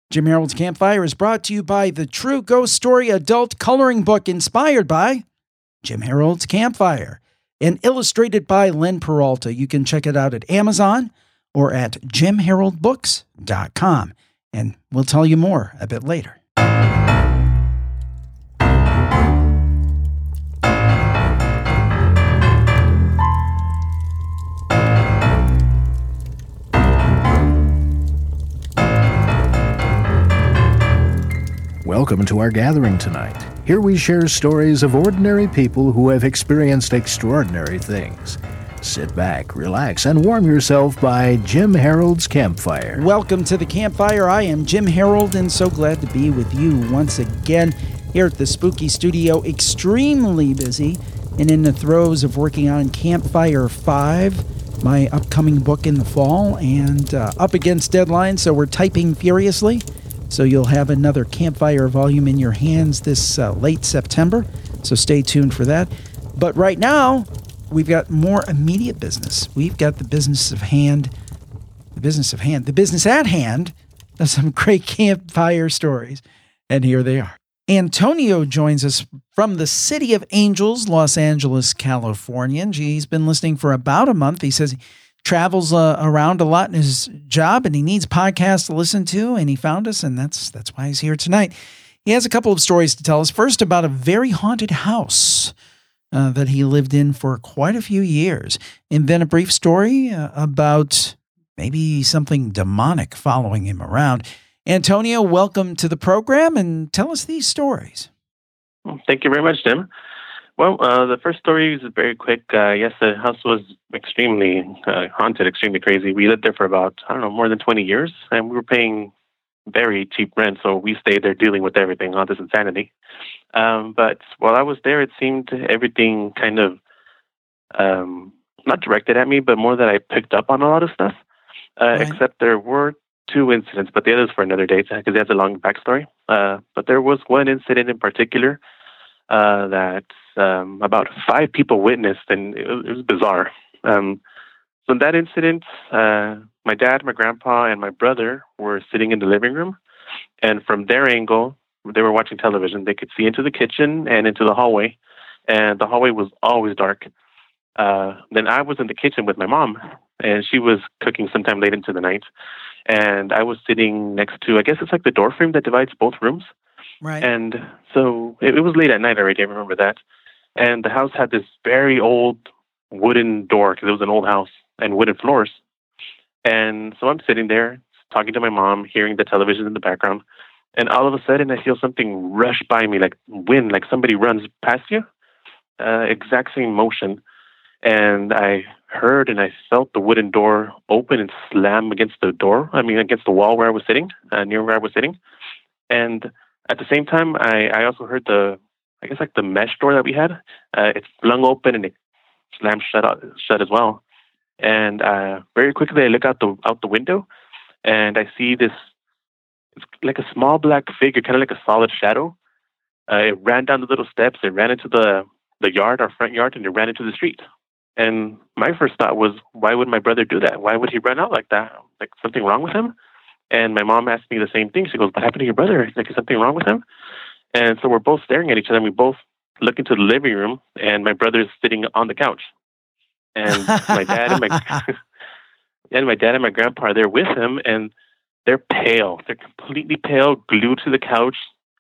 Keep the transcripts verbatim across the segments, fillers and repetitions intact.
Jim Harold's Campfire is brought to you by the True Ghost Story adult coloring book inspired by Jim Harold's Campfire and illustrated by Len Peralta. You can check it out at Amazon or at jim harold books dot com. And we'll tell you more a bit later. Welcome to our gathering tonight. Here we share stories of ordinary people who have experienced extraordinary things. Sit back, relax, and warm yourself by Jim Harold's Campfire. Welcome to the Campfire. I am Jim Harold, and so glad to be with you once again here at the Spooky Studio. Extremely busy and in the throes of working on Campfire five, my upcoming book in the fall, and uh, up against deadline, so we're typing furiously. So you'll have another Campfire volume in your hands this uh, late September, so stay tuned for that. But right now, we've got more immediate business. We've got the business of hand, the business of hand, the business at hand of some great Campfire stories, and here they are. Antonio joins us from the City of Angels, Los Angeles, California. And he's been listening for about a month. He says he travels uh, around a lot in his job, and he needs podcasts to listen to, and he found us, and that's that's why he's here tonight. He has a couple of stories to tell us. First, about a very haunted house uh, that he lived in for quite a few years, and then a brief story uh, about maybe something demonic following him around. Antonio, welcome to the program, and tell us these stories. Well, thank you very much, Tim. Well, uh, the first story is very quick. Uh, yes, the house was extremely uh, haunted, extremely crazy. We lived there for about, I don't know, more than twenty years, and we were paying very cheap rent, so we stayed there dealing with everything, all this insanity. Um, but while I was there, it seemed everything kind of, um, not directed at me, but more that I picked up on a lot of stuff, uh, right. Except there were two incidents, but the other's for another day, because it has a long backstory. Uh, but there was one incident in particular uh, that Um, about five people witnessed, and it was, it was bizarre. Um, so in that incident, uh, my dad, my grandpa, and my brother were sitting in the living room, and from their angle, they were watching television. They could see into the kitchen and into the hallway, and the hallway was always dark. Uh, then I was in the kitchen with my mom, and she was cooking sometime late into the night, and I was sitting next to, I guess it's like the door frame that divides both rooms. Right. And so it, it was late at night already, I remember that. And the house had this very old wooden door, because it was an old house, and wooden floors. And so I'm sitting there talking to my mom, hearing the television in the background. And all of a sudden, I feel something rush by me, like wind, like somebody runs past you. Uh, exact same motion. And I heard and I felt the wooden door open and slam against the door. I mean, against the wall where I was sitting, uh, near where I was sitting. And at the same time, I, I also heard the, I guess like the mesh door that we had, uh, it flung open and it slammed shut out, shut as well. And uh, very quickly, I look out the out the window, and I see this. It's like a small black figure, kind of like a solid shadow. Uh, it ran down the little steps. It ran into the the yard, our front yard, and it ran into the street. And my first thought was, why would my brother do that? Why would he run out like that? Like something wrong with him? And my mom asked me the same thing. She goes, "What happened to your brother? Like, is something wrong with him?" And so we're both staring at each other, and we both look into the living room, and my brother's sitting on the couch. And my dad and my and my dad and my grandpa are there with him, and they're pale. They're completely pale, glued to the couch,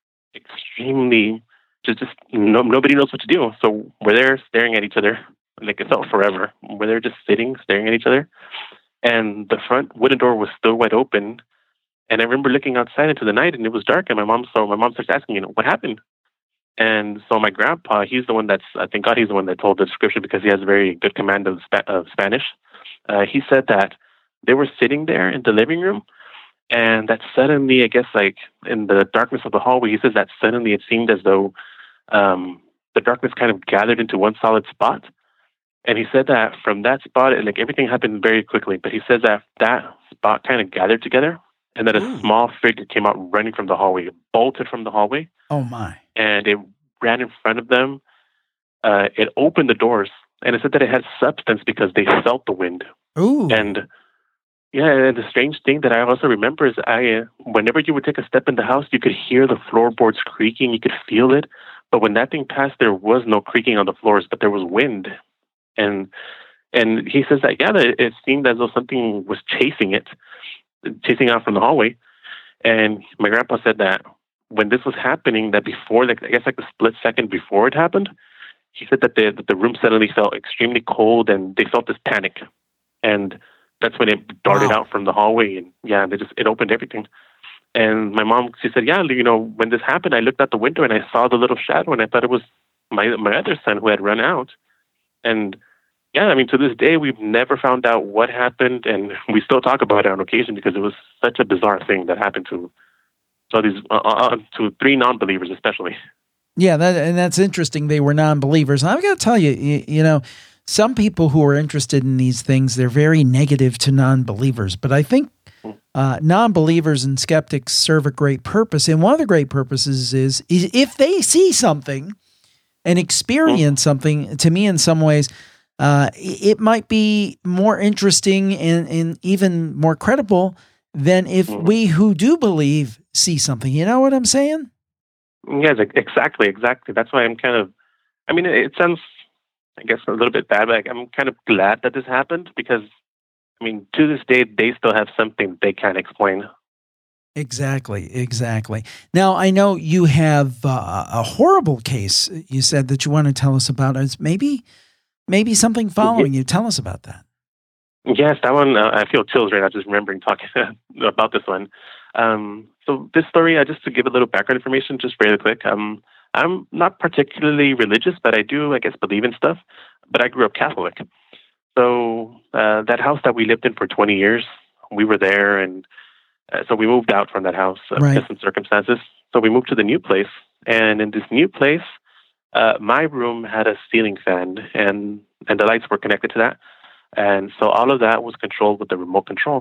extremely just just no, nobody knows what to do. So we're there staring at each other, like it felt forever. We're there just sitting, staring at each other, and the front wooden door was still wide open. And I remember looking outside into the night, and it was dark. And my mom, so my mom starts asking, you know, what happened? And so my grandpa, he's the one that's, I thank God he's the one that told the description, because he has very good command of, Spa- of Spanish. Uh, he said that they were sitting there in the living room, and that suddenly, I guess, like in the darkness of the hallway, he says that suddenly it seemed as though um, the darkness kind of gathered into one solid spot. And he said that from that spot, it, like everything happened very quickly. But he says that that spot kind of gathered together, and then a Ooh. small figure came out running from the hallway, it bolted from the hallway. Oh, my. And it ran in front of them. Uh, it opened the doors, and it said that it had substance because they felt the wind. Ooh. And Yeah, and the strange thing that I also remember is I, uh, whenever you would take a step in the house, you could hear the floorboards creaking, you could feel it. But when that thing passed, there was no creaking on the floors, but there was wind. And and he says that yeah, that it seemed as though something was chasing it, chasing out from the hallway. And my grandpa said that when this was happening, that before, like I guess like the split second before it happened, he said that the that the room suddenly felt extremely cold, and they felt this panic, and that's when it darted Wow. out from the hallway, and yeah, they just it opened everything. And my mom, she said, yeah, you know, when this happened, I looked out the window and I saw the little shadow, and I thought it was my my other son who had run out. And yeah, I mean, to this day, we've never found out what happened, and we still talk about it on occasion because it was such a bizarre thing that happened to so these uh, uh, to three non-believers, especially. Yeah, that, and that's interesting. They were non-believers. And I've got to tell you, you, you know, some people who are interested in these things, they're very negative to non-believers. But I think uh, non-believers and skeptics serve a great purpose. And one of the great purposes is, is if they see something and experience something, to me in some ways, uh, it might be more interesting and, and even more credible than if we who do believe see something. You know what I'm saying? Yes, ex- exactly, exactly. That's why I'm kind of. I mean, it, it sounds, I guess, a little bit bad, but I'm kind of glad that this happened because, I mean, to this day, they still have something they can't explain. Exactly, exactly. Now, I know you have uh, a horrible case you said that you want to tell us about. It's maybe maybe something following you. Tell us about that. Yes, that one, uh, I feel chills right now just remembering talking about this one. Um, so this story, uh, just to give a little background information, just really quick. Um, I'm not particularly religious, but I do, I guess, believe in stuff. But I grew up Catholic. So uh, that house that we lived in for twenty years, we were there, and uh, so we moved out from that house uh, Right. because of some circumstances. So we moved to the new place, and in this new place, uh, my room had a ceiling fan, and and the lights were connected to that. And so all of that was controlled with the remote control.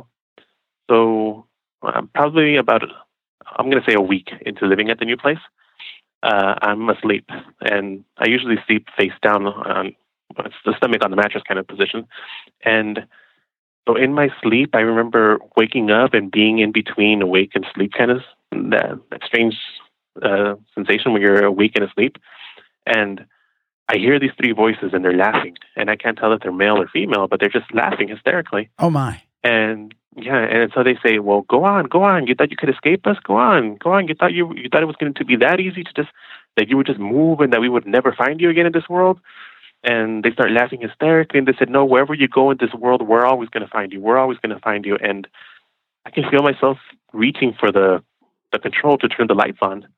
So uh, probably about, I'm going to say a week into living at the new place, uh, I'm asleep. And I usually sleep face down on it's the stomach on the mattress kind of position. And so in my sleep, I remember waking up and being in between awake and sleep, kind of that, that strange uh, sensation when you're awake and asleep. And I hear these three voices and they're laughing, and I can't tell if they're male or female, but they're just laughing hysterically. Oh my. And yeah, and so they say, "Well, go on, go on. You thought you could escape us? Go on, go on. You thought you you thought it was going to be that easy to just that you would just move and that we would never find you again in this world?" And they start laughing hysterically, and they said, "No, wherever you go in this world, we're always going to find you. We're always going to find you." And I can feel myself reaching for the the control to turn the lights on.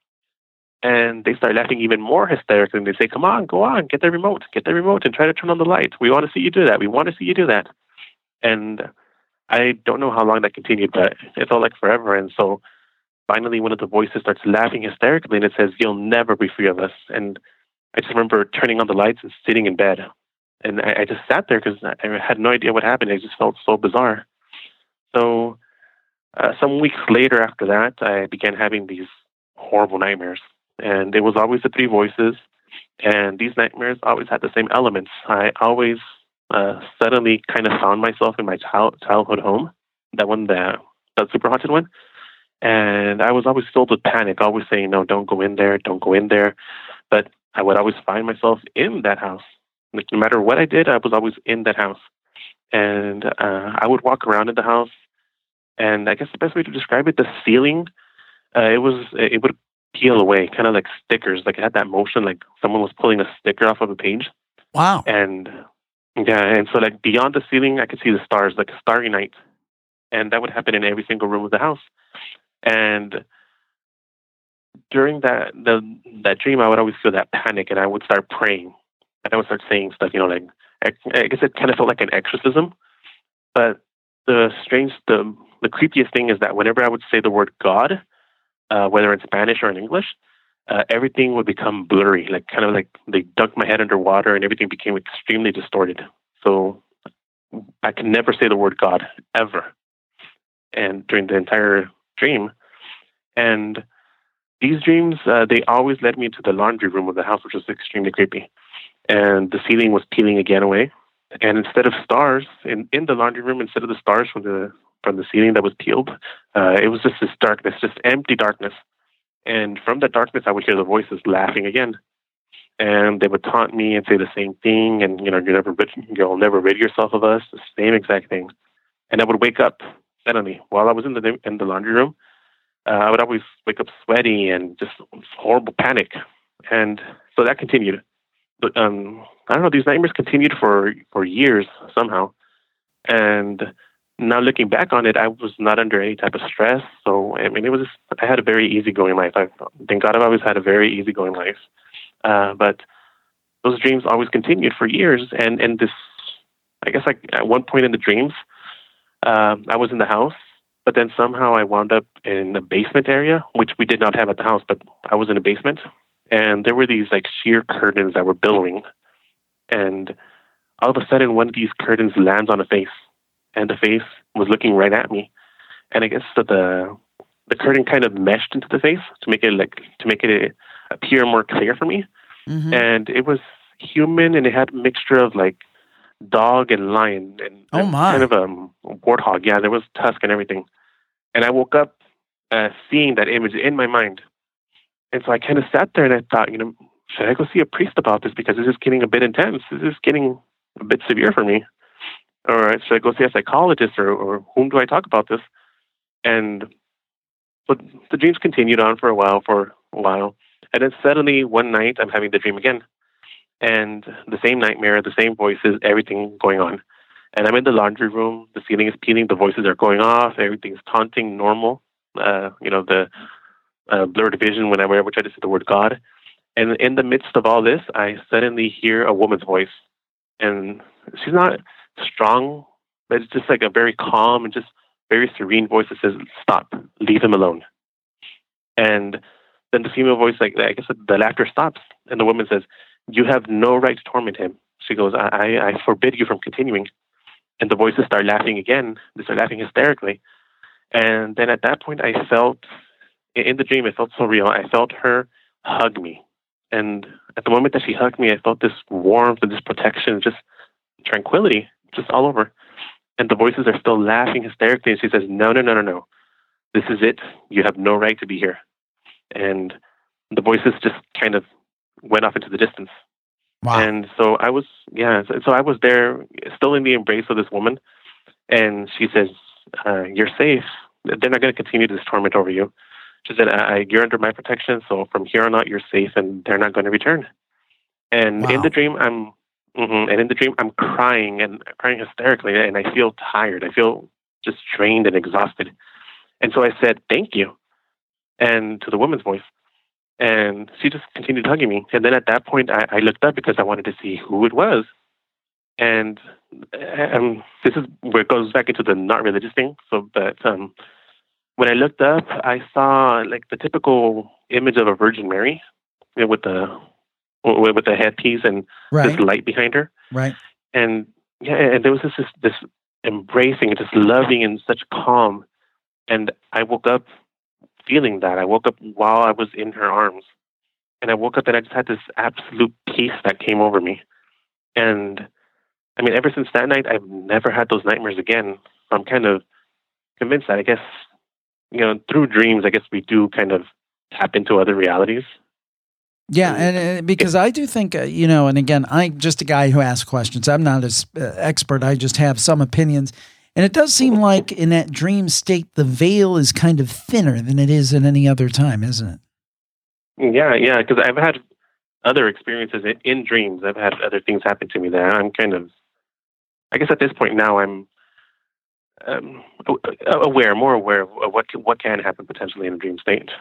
And they start laughing even more hysterically. And they say, "Come on, go on, get the remote, get the remote and try to turn on the light. We want to see you do that. We want to see you do that." And I don't know how long that continued, but it felt like forever. And so finally, one of the voices starts laughing hysterically and it says, "You'll never be free of us." And I just remember turning on the lights and sitting in bed. And I, I just sat there because I had no idea what happened. It just felt so bizarre. So uh, some weeks later after that, I began having these horrible nightmares. And it was always the three voices. And these nightmares always had the same elements. I always uh, suddenly kind of found myself in my child, childhood home, that one, that, that super haunted one. And I was always filled with panic, always saying, "No, don't go in there, don't go in there." But I would always find myself in that house. Like, no matter what I did, I was always in that house. And uh, I would walk around in the house. And I guess the best way to describe it, the ceiling, uh, it was, it would peel away, kind of like stickers. Like it had that motion, like someone was pulling a sticker off of a page. Wow. And yeah, and so like beyond the ceiling, I could see the stars, like a starry night. And that would happen in every single room of the house. And during that the that dream, I would always feel that panic, and I would start praying, and I would start saying stuff, you know, like I, I guess it kind of felt like an exorcism. But the strange, the the creepiest thing is that whenever I would say the word God, uh, whether in Spanish or in English, uh, everything would become blurry, like kind of like they dunked my head underwater, and everything became extremely distorted. So I could never say the word God ever, and during the entire dream, and these dreams, uh, they always led me to the laundry room of the house, which was extremely creepy. And the ceiling was peeling again away. And instead of stars, in, in the laundry room, instead of the stars from the from the ceiling that was peeled. Uh, it was just this darkness, just empty darkness. And from that darkness, I would hear the voices laughing again. And they would taunt me and say the same thing. And, you know, you never, you'll never rid yourself of us. The same exact thing. And I would wake up suddenly while I was in the in the laundry room. Uh, I would always wake up sweaty and just horrible panic. And so that continued. But um, I don't know, these nightmares continued for, for years somehow. And now looking back on it, I was not under any type of stress. So, I mean, it was, just, I had a very easygoing life. I thank God I've always had a very easygoing life. Uh, but those dreams always continued for years. And, and this, I guess like at one point in the dreams, uh, I was in the house, but then somehow I wound up in the basement area, which we did not have at the house, but I was in a basement. And there were these like sheer curtains that were billowing. And all of a sudden, one of these curtains lands on a face. And the face was looking right at me. And I guess that the the curtain kind of meshed into the face to make it like to make it appear more clear for me. Mm-hmm. And it was human, and it had a mixture of like dog and lion and, oh and my. kind of a warthog. Yeah, there was tusk and everything. And I woke up uh, seeing that image in my mind. And so I kind of sat there and I thought, you know, should I go see a priest about this? Because this is getting a bit intense. This is getting a bit severe for me. Or should I go see a psychologist, or, or whom do I talk about this? And but the dreams continued on for a while, for a while. And then suddenly one night I'm having the dream again. And the same nightmare, the same voices, everything going on. And I'm in the laundry room, the ceiling is peeling, the voices are going off, everything's taunting, normal. Uh, you know, the uh, blurred vision whenever I try to say the word God. And in the midst of all this, I suddenly hear a woman's voice. And she's not strong, but it's just like a very calm and just very serene voice that says, stop, leave him alone. And then the female voice, like, I guess the laughter stops. And the woman says, you have no right to torment him. She goes, I, I forbid you from continuing. And the voices start laughing again. They start laughing hysterically. And then at that point, I felt, in the dream, it felt so real. I felt her hug me. And at the moment that she hugged me, I felt this warmth and this protection, just tranquility, just all over. And the voices are still laughing hysterically. And she says, no, no, no, no, no. This is it. You have no right to be here. And the voices just kind of went off into the distance. Wow. And so I was, yeah, so, so I was there still in the embrace of this woman. And she says, uh, you're safe. They're not going to continue this torment over you. She said, I, you're under my protection. So from here on out, you're safe and they're not going to return. And wow. in the dream, I'm, mm-hmm, and in the dream, I'm crying and crying hysterically. And I feel tired. I feel just drained and exhausted. And so I said, thank you. And to the woman's voice. And she just continued hugging me. And then at that point, I, I looked up because I wanted to see who it was. And um, this is where it goes back into the not religious thing. So, but um, when I looked up, I saw like the typical image of a Virgin Mary, you know, with the with, with the headpiece and right. this light behind her. Right. And yeah, and there was this this, this embracing, this loving, and such calm. And I woke up feeling that. I woke up while I was in her arms. And I woke up and I just had this absolute peace that came over me. And I mean, ever since that night, I've never had those nightmares again. So I'm kind of convinced that I guess, you know, through dreams, I guess we do kind of tap into other realities. Yeah, and uh, because I do think, uh, you know, and again, I'm just a guy who asks questions. I'm not an uh, expert. I just have some opinions. And it does seem like in that dream state, the veil is kind of thinner than it is at any other time, isn't it? Yeah, yeah, because I've had other experiences in, in dreams. I've had other things happen to me that I'm kind of, I guess at this point now I'm um, aware, more aware of what can, what can happen potentially in a dream state.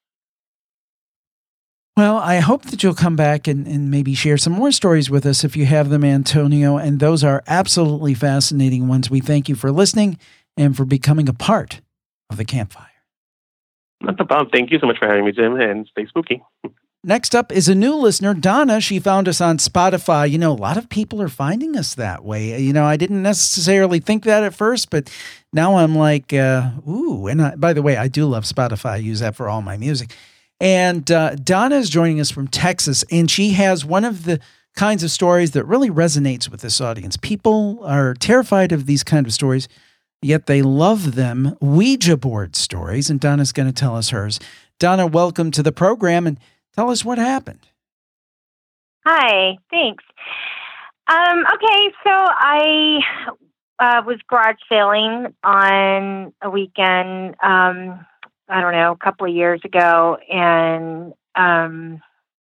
Well, I hope that you'll come back and, and maybe share some more stories with us if you have them, Antonio. And those are absolutely fascinating ones. We thank you for listening and for becoming a part of the campfire. Not a problem. Thank you so much for having me, Jim, and stay spooky. Next up is a new listener, Donna. She found us on Spotify. You know, a lot of people are finding us that way. You know, I didn't necessarily think that at first, but now I'm like, uh, ooh. And I, by the way, I do love Spotify. I use that for all my music. And uh, Donna is joining us from Texas, and she has one of the kinds of stories that really resonates with this audience. People are terrified of these kind of stories. yet they love them. Ouija board stories, and Donna's going to tell us hers. Donna, welcome to the program, and tell us what happened. Hi, thanks. Um, okay, so I uh, was garage sailing on a weekend, um, I don't know, a couple of years ago, and um,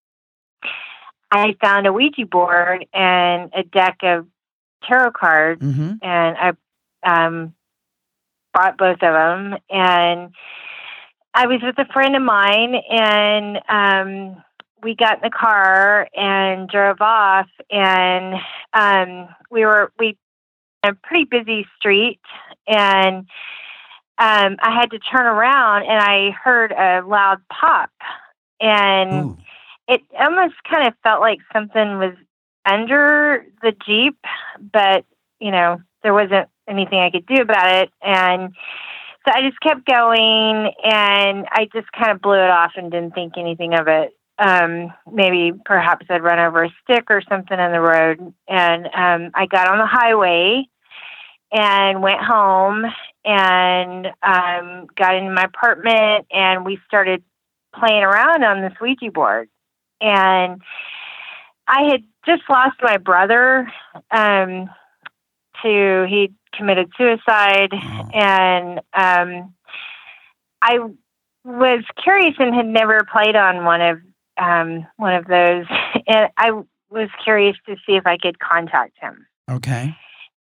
I found a Ouija board and a deck of tarot cards, Mm-hmm. and I um, bought both of them, and I was with a friend of mine, and um, we got in the car and drove off, and um, we were we a pretty busy street, and um, I had to turn around, and I heard a loud pop, and Ooh. it almost kind of felt like something was under the Jeep, but you know there wasn't anything I could do about it, and so I just kept going, and I just kind of blew it off and didn't think anything of it. Um, maybe perhaps I'd run over a stick or something in the road. And um, I got on the highway and went home and um, got into my apartment, and we started playing around on this Ouija board. And I had just lost my brother um, to, he committed suicide, Oh. and um, I was curious and had never played on one of um, one of those, and I was curious to see if I could contact him. Okay.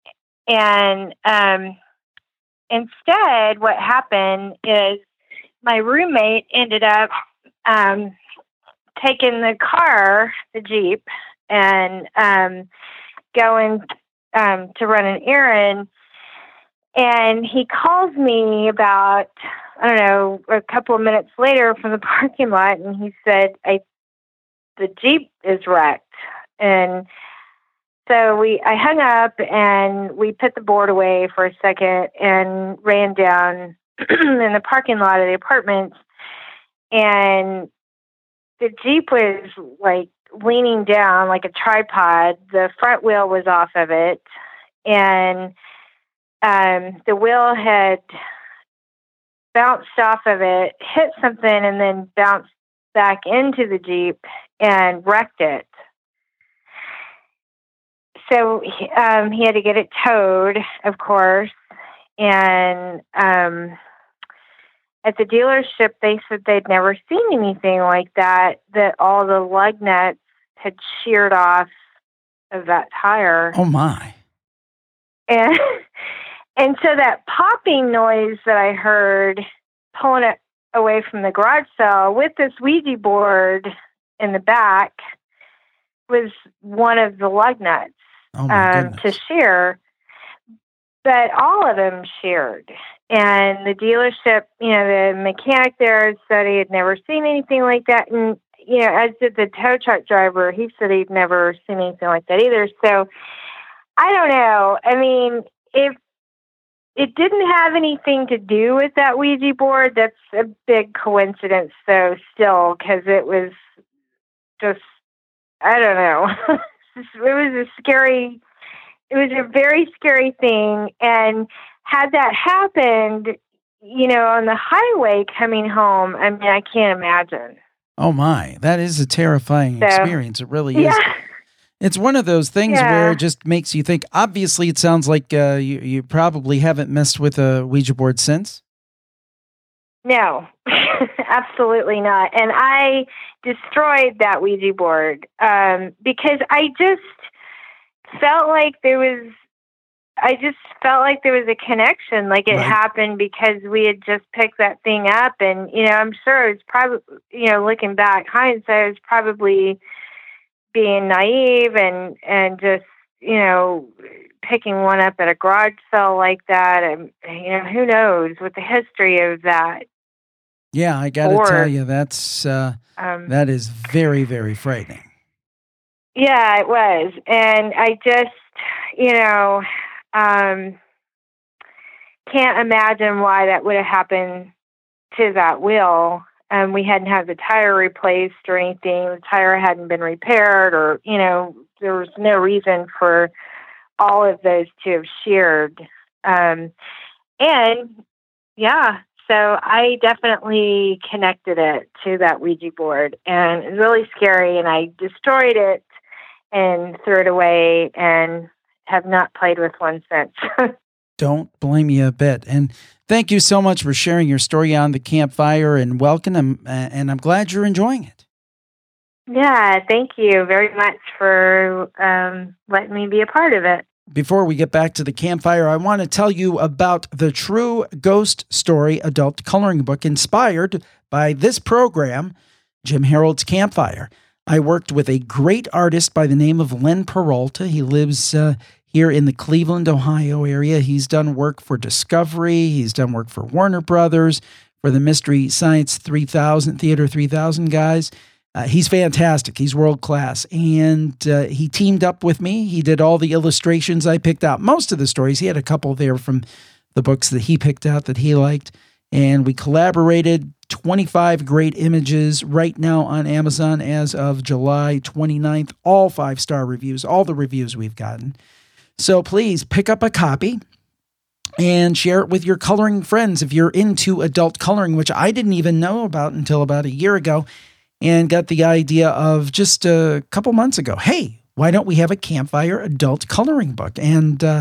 And um, instead, what happened is my roommate ended up um, taking the car, the Jeep, and um, going um, to run an errand. And he calls me about, I don't know, a couple of minutes later from the parking lot, and he said, I, the Jeep is wrecked. And so we, I hung up, and we put the board away for a second and ran down in the parking lot of the apartment. And the Jeep was like leaning down like a tripod. The front wheel was off of it. And Um, the wheel had bounced off of it, hit something, and then bounced back into the Jeep and wrecked it. So um, he had to get it towed, of course. And um, at the dealership, they said they'd never seen anything like that, that all the lug nuts had sheared off of that tire. Oh, my. And and so that popping noise that I heard pulling it away from the garage sale with this Ouija board in the back was one of the lug nuts Oh, my um, goodness. to shear. But all of them sheared. And the dealership, you know, the mechanic there said he had never seen anything like that. And, you know, as did the tow truck driver, he said he'd never seen anything like that either. So I don't know. I mean, if it didn't have anything to do with that Ouija board, that's a big coincidence, though, still, because it was just, I don't know. It was a scary, it was a very scary thing. And had that happened, you know, on the highway coming home, I mean, I can't imagine. Oh, my. That is a terrifying So, experience. It really is. Yeah. It's one of those things Yeah. where it just makes you think. Obviously, it sounds like uh, you, you probably haven't messed with a Ouija board since. No, absolutely not. And I destroyed that Ouija board um, because I just felt like there was, I just felt like there was a connection, like it Right. happened because we had just picked that thing up. And, you know, I'm sure it's probably, you know, looking back, hindsight, it was probably being naive and, and just, you know, picking one up at a garage sale like that. And, you know, who knows with the history of that. Yeah, I got to Or- tell you, that's uh, Um, that is very, very frightening. Yeah, it was. And I just, you know, um, can't imagine why that would have happened to that wheel. Um, we hadn't had the tire replaced or anything. The tire hadn't been repaired or, you know, there was no reason for all of those to have sheared. Um, and yeah, so I definitely connected it to that Ouija board, and it was really scary, and I destroyed it and threw it away and have not played with one since. Don't blame you a bit. And thank you so much for sharing your story on the campfire, and welcome. And, and I'm glad you're enjoying it. Yeah, thank you very much for um, letting me be a part of it. Before we get back to the campfire, I want to tell you about the True Ghost Story adult coloring book inspired by this program, Jim Harold's Campfire. I worked with a great artist by the name of Len Peralta. He lives uh, here in the Cleveland, Ohio area. He's done work for Discovery. He's done work for Warner Brothers, for the Mystery Science three thousand, Theater three thousand guys. Uh, he's fantastic. He's world class. And uh, he teamed up with me. He did all the illustrations. I picked out most of the stories. He had a couple there from the books that he picked out that he liked. And we collaborated. twenty-five great images right now on Amazon as of July twenty-ninth. All five-star reviews, all the reviews we've gotten. So please pick up a copy and share it with your coloring friends if you're into adult coloring, which I didn't even know about until about a year ago, and got the idea of just a couple months ago. Hey, why don't we have a campfire adult coloring book? And uh,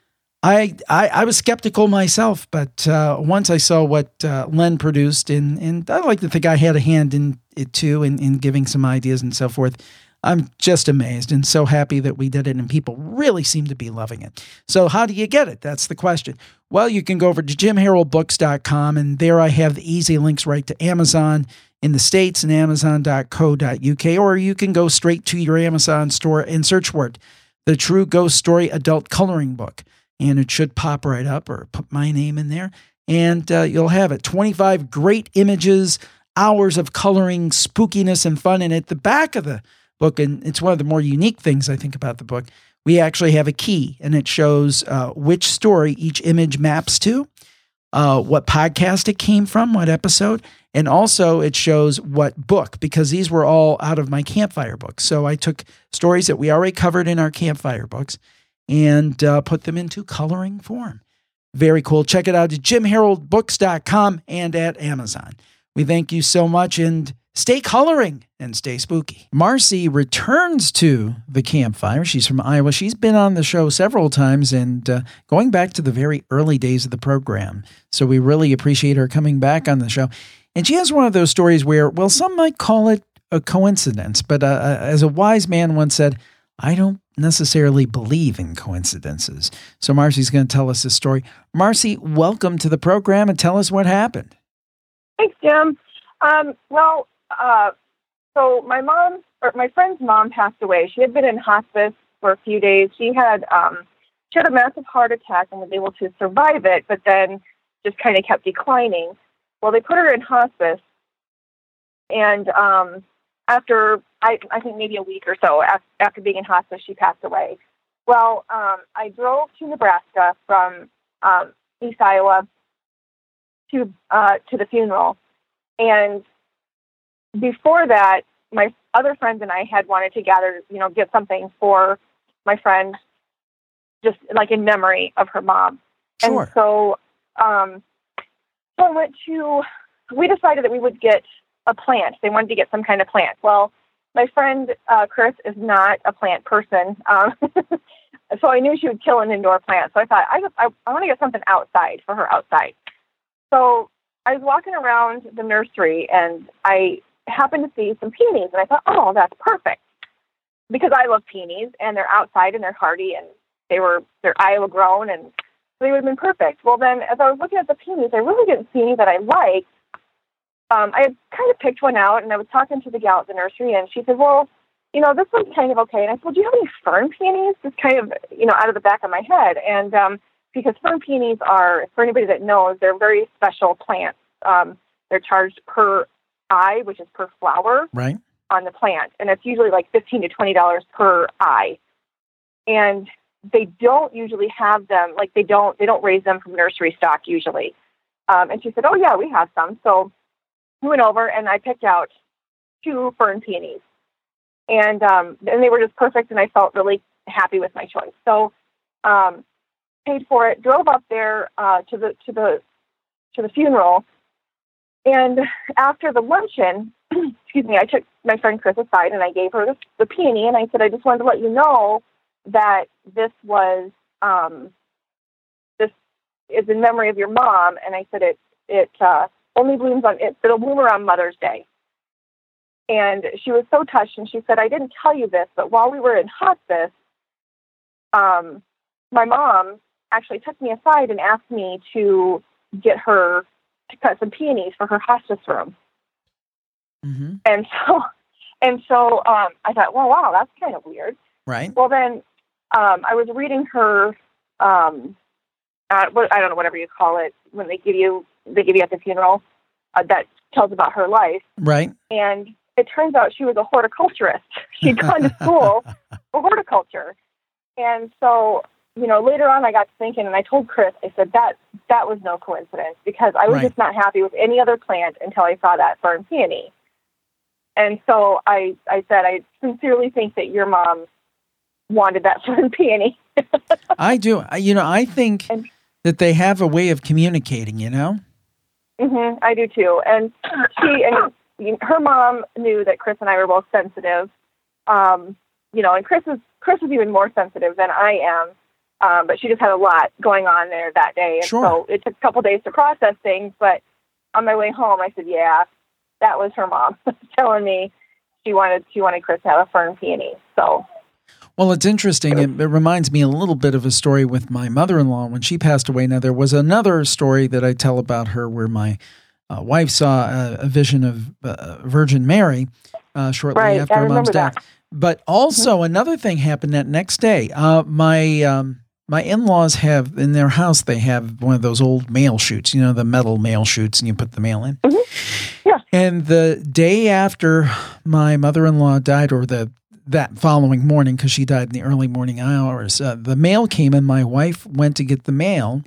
I, I I was skeptical myself, but uh, once I saw what uh, Len produced, and, and I like to think I had a hand in it too, in, in giving some ideas and so forth, I'm just amazed and so happy that we did it, and people really seem to be loving it. So how do you get it? That's the question. Well, you can go over to jim harold books dot com, and there I have the easy links right to Amazon in the States and amazon dot co dot U K, or you can go straight to your Amazon store and search for it, the True Ghost Story Adult Coloring Book, and it should pop right up, or put my name in there, and uh, you'll have it. twenty-five great images, hours of coloring, spookiness, and fun. And at the back of the book, and it's one of the more unique things I think about the book, we actually have a key, and it shows uh, which story each image maps to, uh, what podcast it came from, what episode, and also it shows what book, because these were all out of my campfire books. So I took stories that we already covered in our campfire books and uh, put them into coloring form. Very cool. Check it out at jim harold books dot com and at Amazon. We thank you so much, and stay coloring and stay spooky. Marcy returns to the campfire. She's from Iowa. She's been on the show several times, and uh, going back to the very early days of the program. So we really appreciate her coming back on the show. And she has one of those stories where, well, some might call it a coincidence, but uh, as a wise man once said, I don't necessarily believe in coincidences. So Marcy's going to tell us this story. Marcy, welcome to the program, and tell us what happened. Thanks, Jim. Um, well, uh, so my mom, or my friend's mom passed away. She had been in hospice for a few days. She had, um, she had a massive heart attack and was able to survive it, but then just kind of kept declining. Well, they put her in hospice, and um, after, I, I think maybe a week or so after being in hospice, she passed away. Well, um, I drove to Nebraska from um, East Iowa to uh, to the funeral. And before that, my other friends and I had wanted to gather, you know, get something for my friend, just like in memory of her mom. Sure. And so, um, so I went to, we decided that we would get a plant. They wanted to get some kind of plant. Well, my friend, uh, Chris, is not a plant person. Um, so I knew she would kill an indoor plant. So I thought, I, I, I want to get something outside for her outside. So I was walking around the nursery, and I happened to see some peonies, and I thought, oh, that's perfect, because I love peonies, and they're outside, and they're hardy, and they were they're Iowa grown, and they would have been perfect. Well, then, as I was looking at the peonies, I really didn't see any that I liked. Um, I had kind of picked one out, and I was talking to the gal at the nursery, and she said, well, you know, this one's kind of okay. And I said, well, do you have any fern peonies? Just kind of, you know, out of the back of my head. And um, because fern peonies are, for anybody that knows, they're very special plants. Um, they're charged per eye, which is per flower, right, on the plant. And it's usually like fifteen to twenty dollars per eye. And they don't usually have them, like they don't, they don't raise them from nursery stock usually. Um, and she said, oh yeah, we have some. So we went over, and I picked out two fern peonies, and, um, and they were just perfect. And I felt really happy with my choice. So, um, paid for it, drove up there uh, to the to the to the funeral, and after the luncheon, excuse me, I took my friend Chris aside and I gave her the, the peony, and I said, I just wanted to let you know that this was um, this is in memory of your mom, and I said it it uh, only blooms on it, it'll bloom around Mother's Day. And she was so touched, and she said, I didn't tell you this, but while we were in hospice, um, my mom actually took me aside and asked me to get her to cut some peonies for her hospice room. Mm-hmm. And so, and so um, I thought, well, wow, that's kind of weird. Right. Well, then um, I was reading her, um, uh, what, I don't know, whatever you call it, when they give you, they give you at the funeral, uh, that tells about her life. Right. And it turns out she was a horticulturist. She'd gone to school for horticulture. And so, you know, later on I got to thinking, and I told Chris, I said, that that was no coincidence, because I was Right. just not happy with any other plant until I saw that fern peony. And so I, I said, I sincerely think that your mom wanted that fern peony. I do. I- You know, I think And- that they have a way of communicating, you know? Mm-hmm, I do too. And she and you know, her mom knew that Chris and I were both sensitive. Um, you know, and Chris is Chris is even more sensitive than I am. Um, but she just had a lot going on there that day, and Sure. so it took a couple days to process things. But on my way home, I said, "Yeah, that was her mom telling me she wanted she wanted Chris to have a fern peony." So. Well, it's interesting. It, it reminds me a little bit of a story with my mother-in-law when she passed away. Now, there was another story that I tell about her where my uh, wife saw a, a vision of uh, Virgin Mary uh, shortly Right, after I her mom's remember death. that. But also another thing happened that next day. Uh, my um, my in-laws have, in their house, they have one of those old mail chutes, you know, the metal mail chutes, and you put the mail in. Mm-hmm. Yeah. And the day after my mother-in-law died, or the that following morning, because she died in the early morning hours, uh, the mail came and my wife went to get the mail,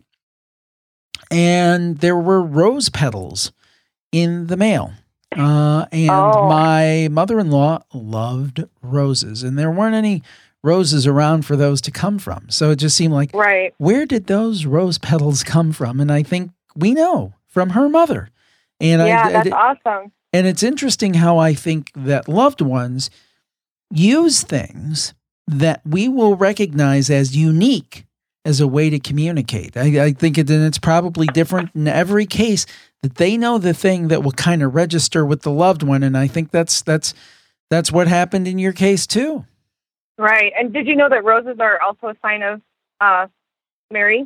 and there were rose petals in the mail. Uh, and Oh. my mother-in-law loved roses, and there weren't any roses around for those to come from. So it just seemed like, Right. where did those rose petals come from? And I think we know from her mother. And Yeah, I, that's I, awesome. and it's interesting how I think that loved ones use things that we will recognize as unique as a way to communicate. I, I think it, and it's probably different in every case, that they know the thing that will kind of register with the loved one. And I think that's that's that's what happened in your case too. Right. And did you know that roses are also a sign of uh, Mary?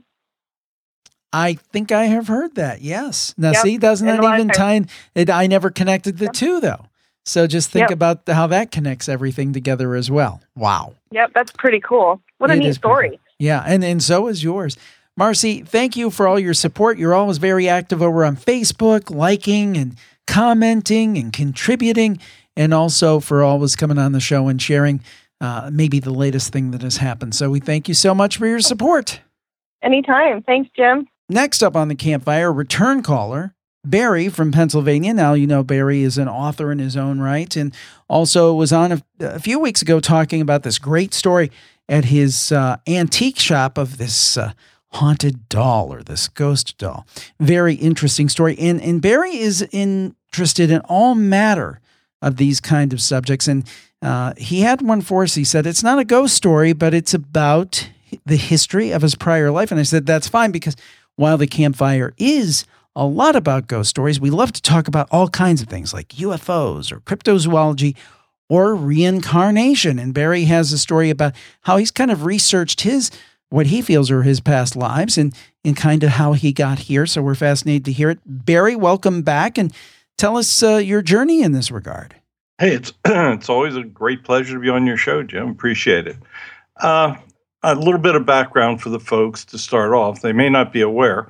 I think I have heard that. Yes. Now, Yep. see, doesn't And that a lot of even tie? It, I never connected the Yep. two though. So just think Yep. about how that connects everything together as well. Wow. Yep, that's pretty cool. What a It neat is pretty story. cool. Yeah, and, and so is yours. Marcy, thank you for all your support. You're always very active over on Facebook, liking and commenting and contributing, and also for always coming on the show and sharing uh, maybe the latest thing that has happened. So we thank you so much for your support. Anytime. Thanks, Jim. Next up on the campfire, return caller, Barry from Pennsylvania. Now, you know, Barry is an author in his own right, and also was on a, a few weeks ago talking about this great story at his uh, antique shop of this uh, haunted doll, or this ghost doll. Very interesting story. And, and Barry is interested in all matter of these kind of subjects. And uh, he had one for us. He said, it's not a ghost story, but it's about the history of his prior life. And I said, that's fine, because while the campfire is a lot about ghost stories, we love to talk about all kinds of things like U F Os or cryptozoology or reincarnation. And Barry has a story about how he's kind of researched his, what he feels are his past lives, and, and kind of how he got here. So we're fascinated to hear it. Barry, welcome back, and tell us uh, your journey in this regard. Hey, it's it's always a great pleasure to be on your show, Jim. Appreciate it. Uh, a little bit of background for the folks to start off. They may not be aware.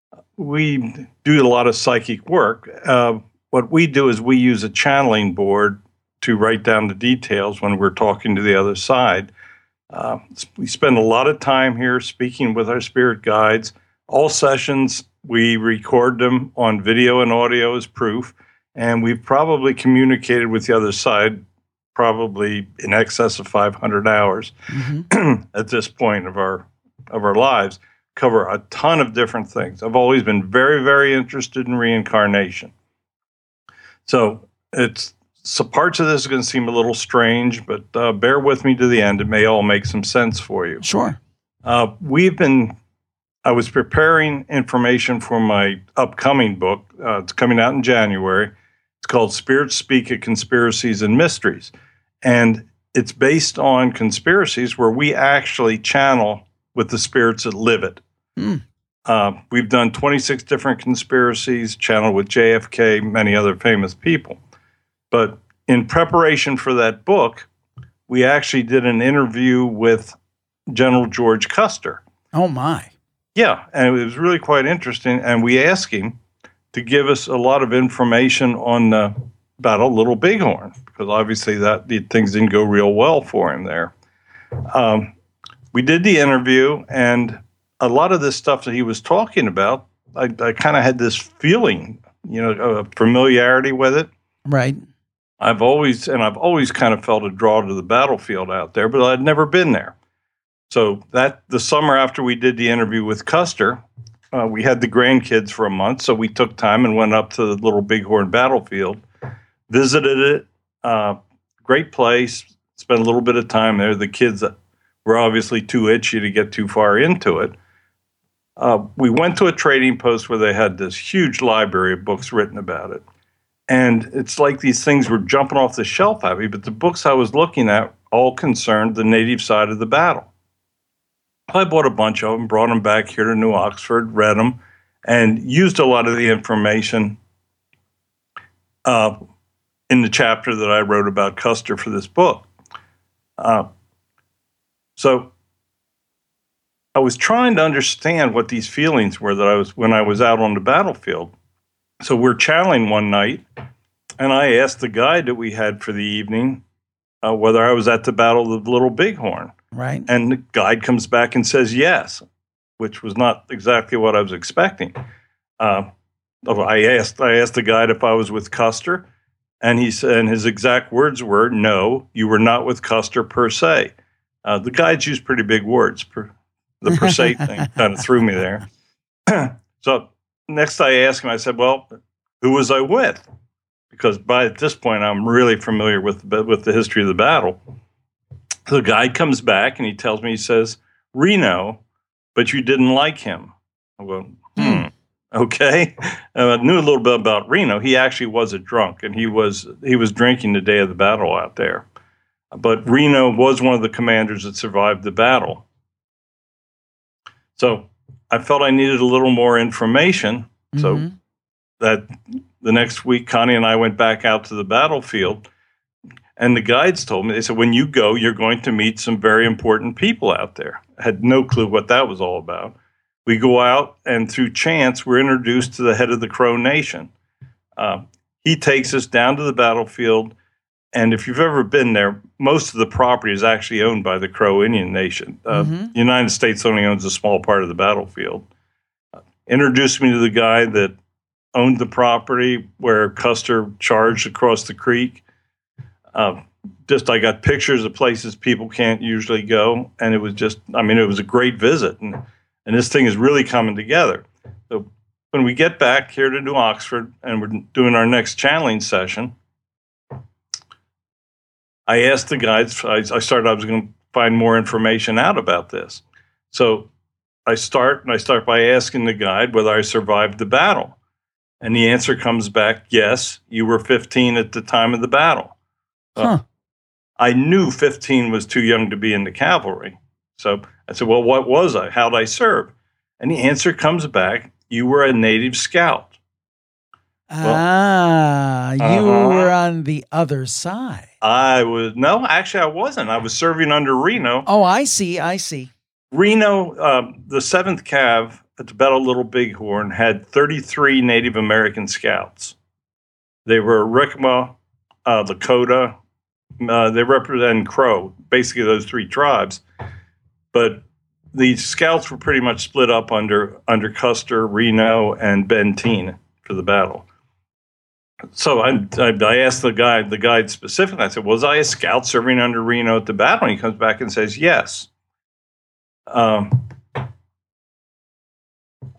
We do a lot of psychic work. Uh, what we do is we use a channeling board to write down the details when we're talking to the other side. Uh, we spend a lot of time here speaking with our spirit guides. All sessions, we record them on video and audio as proof, and we've probably communicated with the other side probably in excess of five hundred hours Mm-hmm. at this point of our of our lives, cover a ton of different things. I've always been very, very interested in reincarnation. So it's so parts of this are going to seem a little strange, but uh, bear with me to the end. It may all make some sense for you. Sure. Uh, we've been, I was preparing information for my upcoming book. Uh, it's coming out in January. It's called Spirits Speak at Conspiracies and Mysteries. And it's based on conspiracies where we actually channel with the spirits that live it. Mm. Uh, we've done twenty-six different conspiracies, channeled with J F K, many other famous people. But in preparation for that book, we actually did an interview with General George Custer. Oh, my. Yeah, and it was really quite interesting. And we asked him to give us a lot of information on the Battle of Little Bighorn, because obviously that the, things didn't go real well for him there. Um, we did the interview, and a lot of this stuff that he was talking about, I, I kind of had this feeling, you know, a familiarity with it. Right. I've always, and I've always kind of felt a draw to the battlefield out there, but I'd never been there. So that the summer after we did the interview with Custer, uh, we had the grandkids for a month, so we took time and went up to the Little Bighorn battlefield, visited it. Uh, great place. Spent a little bit of time there. The kids were obviously too itchy to get too far into it. Uh, we went to a trading post where they had this huge library of books written about it. And it's like these things were jumping off the shelf at me, but the books I was looking at all concerned the native side of the battle. I bought a bunch of them, brought them back here to New Oxford, read them, and used a lot of the information uh, in the chapter that I wrote about Custer for this book. Uh, so I was trying to understand what these feelings were that I was when I was out on the battlefield. So we're channeling one night, and I asked the guide that we had for the evening uh, whether I was at the Battle of the Little Bighorn. Right. And the guide comes back and says yes, which was not exactly what I was expecting. Uh, I asked I asked the guide if I was with Custer, and he said, and his exact words were, "No, you were not with Custer per se." Uh, the guides used pretty big words. Per, the per se thing kind of threw me there. So next I asked him, I said, "Well, who was I with?" Because by this point, I'm really familiar with with the history of the battle. The guy comes back and he tells me, he says, "Reno, but you didn't like him." I go, hmm, okay. Uh, I knew a little bit about Reno. He actually was a drunk, and he was he was drinking the day of the battle out there. But Reno was one of the commanders that survived the battle. So I felt I needed a little more information. Mm-hmm. So that the next week, Connie and I went back out to the battlefield. And the guides told me, they said, when you go, you're going to meet some very important people out there. I had no clue what that was all about. We go out, and through chance, we're introduced to the head of the Crow Nation. Uh, he takes us down to the battlefield, and if you've ever been there, most of the property is actually owned by the Crow Indian Nation. Uh, mm-hmm. The United States only owns a small part of the battlefield. Uh, introduced me to the guy that owned the property where Custer charged across the creek. Uh, just I got pictures of places people can't usually go, and it was just, I mean, it was a great visit, and and this thing is really coming together. So when we get back here to New Oxford and we're doing our next channeling session, I asked the guides, I, I started, I was going to find more information out about this. So I start, and I start by asking the guide whether I survived the battle. And the answer comes back, yes, you were fifteen at the time of the battle. Huh. Uh, I knew fifteen was too young to be in the cavalry. So I said, well, what was I? How'd I serve? And the answer comes back, you were a native scout. Well, ah, you uh-huh. were on the other side. I was, no, actually I wasn't. I was serving under Reno. Oh, I see, I see. Reno, um, the seventh Cav at the Battle of Little Bighorn had thirty-three Native American scouts. They were Ricma, uh, Lakota, Uh, they represent Crow, basically those three tribes. But the scouts were pretty much split up under under Custer, Reno, and Benteen for the battle. So I, I, I asked the guide, the guide specifically, I said, was I a scout serving under Reno at the battle? And he comes back and says, yes. Um,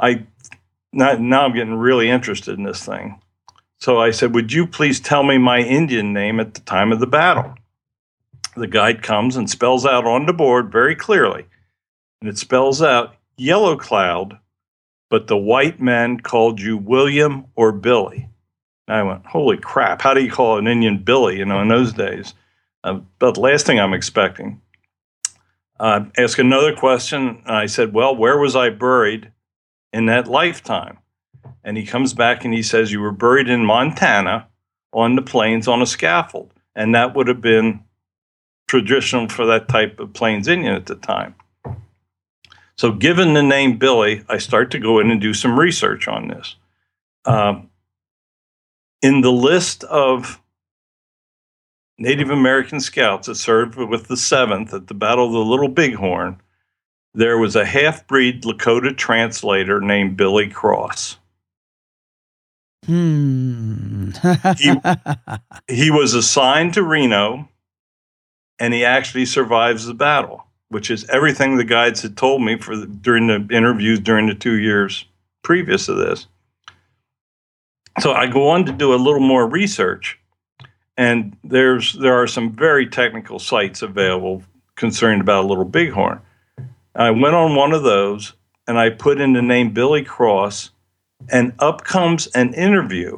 I now, now I'm getting really interested in this thing. So I said, would you please tell me my Indian name at the time of the battle? The guide comes and spells out on the board very clearly. And it spells out Yellow Cloud, but the white men called you William or Billy. And I went, holy crap, how do you call an Indian Billy, you know, in those days? Uh, but the last thing I'm expecting. Uh, ask another question. And I said, well, where was I buried in that lifetime? And he comes back and he says, you were buried in Montana on the plains on a scaffold. And that would have been traditional for that type of Plains Indian at the time. So given the name Billy, I start to go in and do some research on this. Um, in the list of Native American scouts that served with the seventh at the Battle of the Little Bighorn, there was a half-breed Lakota translator named Billy Cross. Hmm. he, he was assigned to Reno, and he actually survives the battle, which is everything the guides had told me for the, during the interviews during the two years previous to this. So I go on to do a little more research, and there's there are some very technical sites available concerning about Little Bighorn. I went on one of those, and I put in the name Billy Cross, and up comes an interview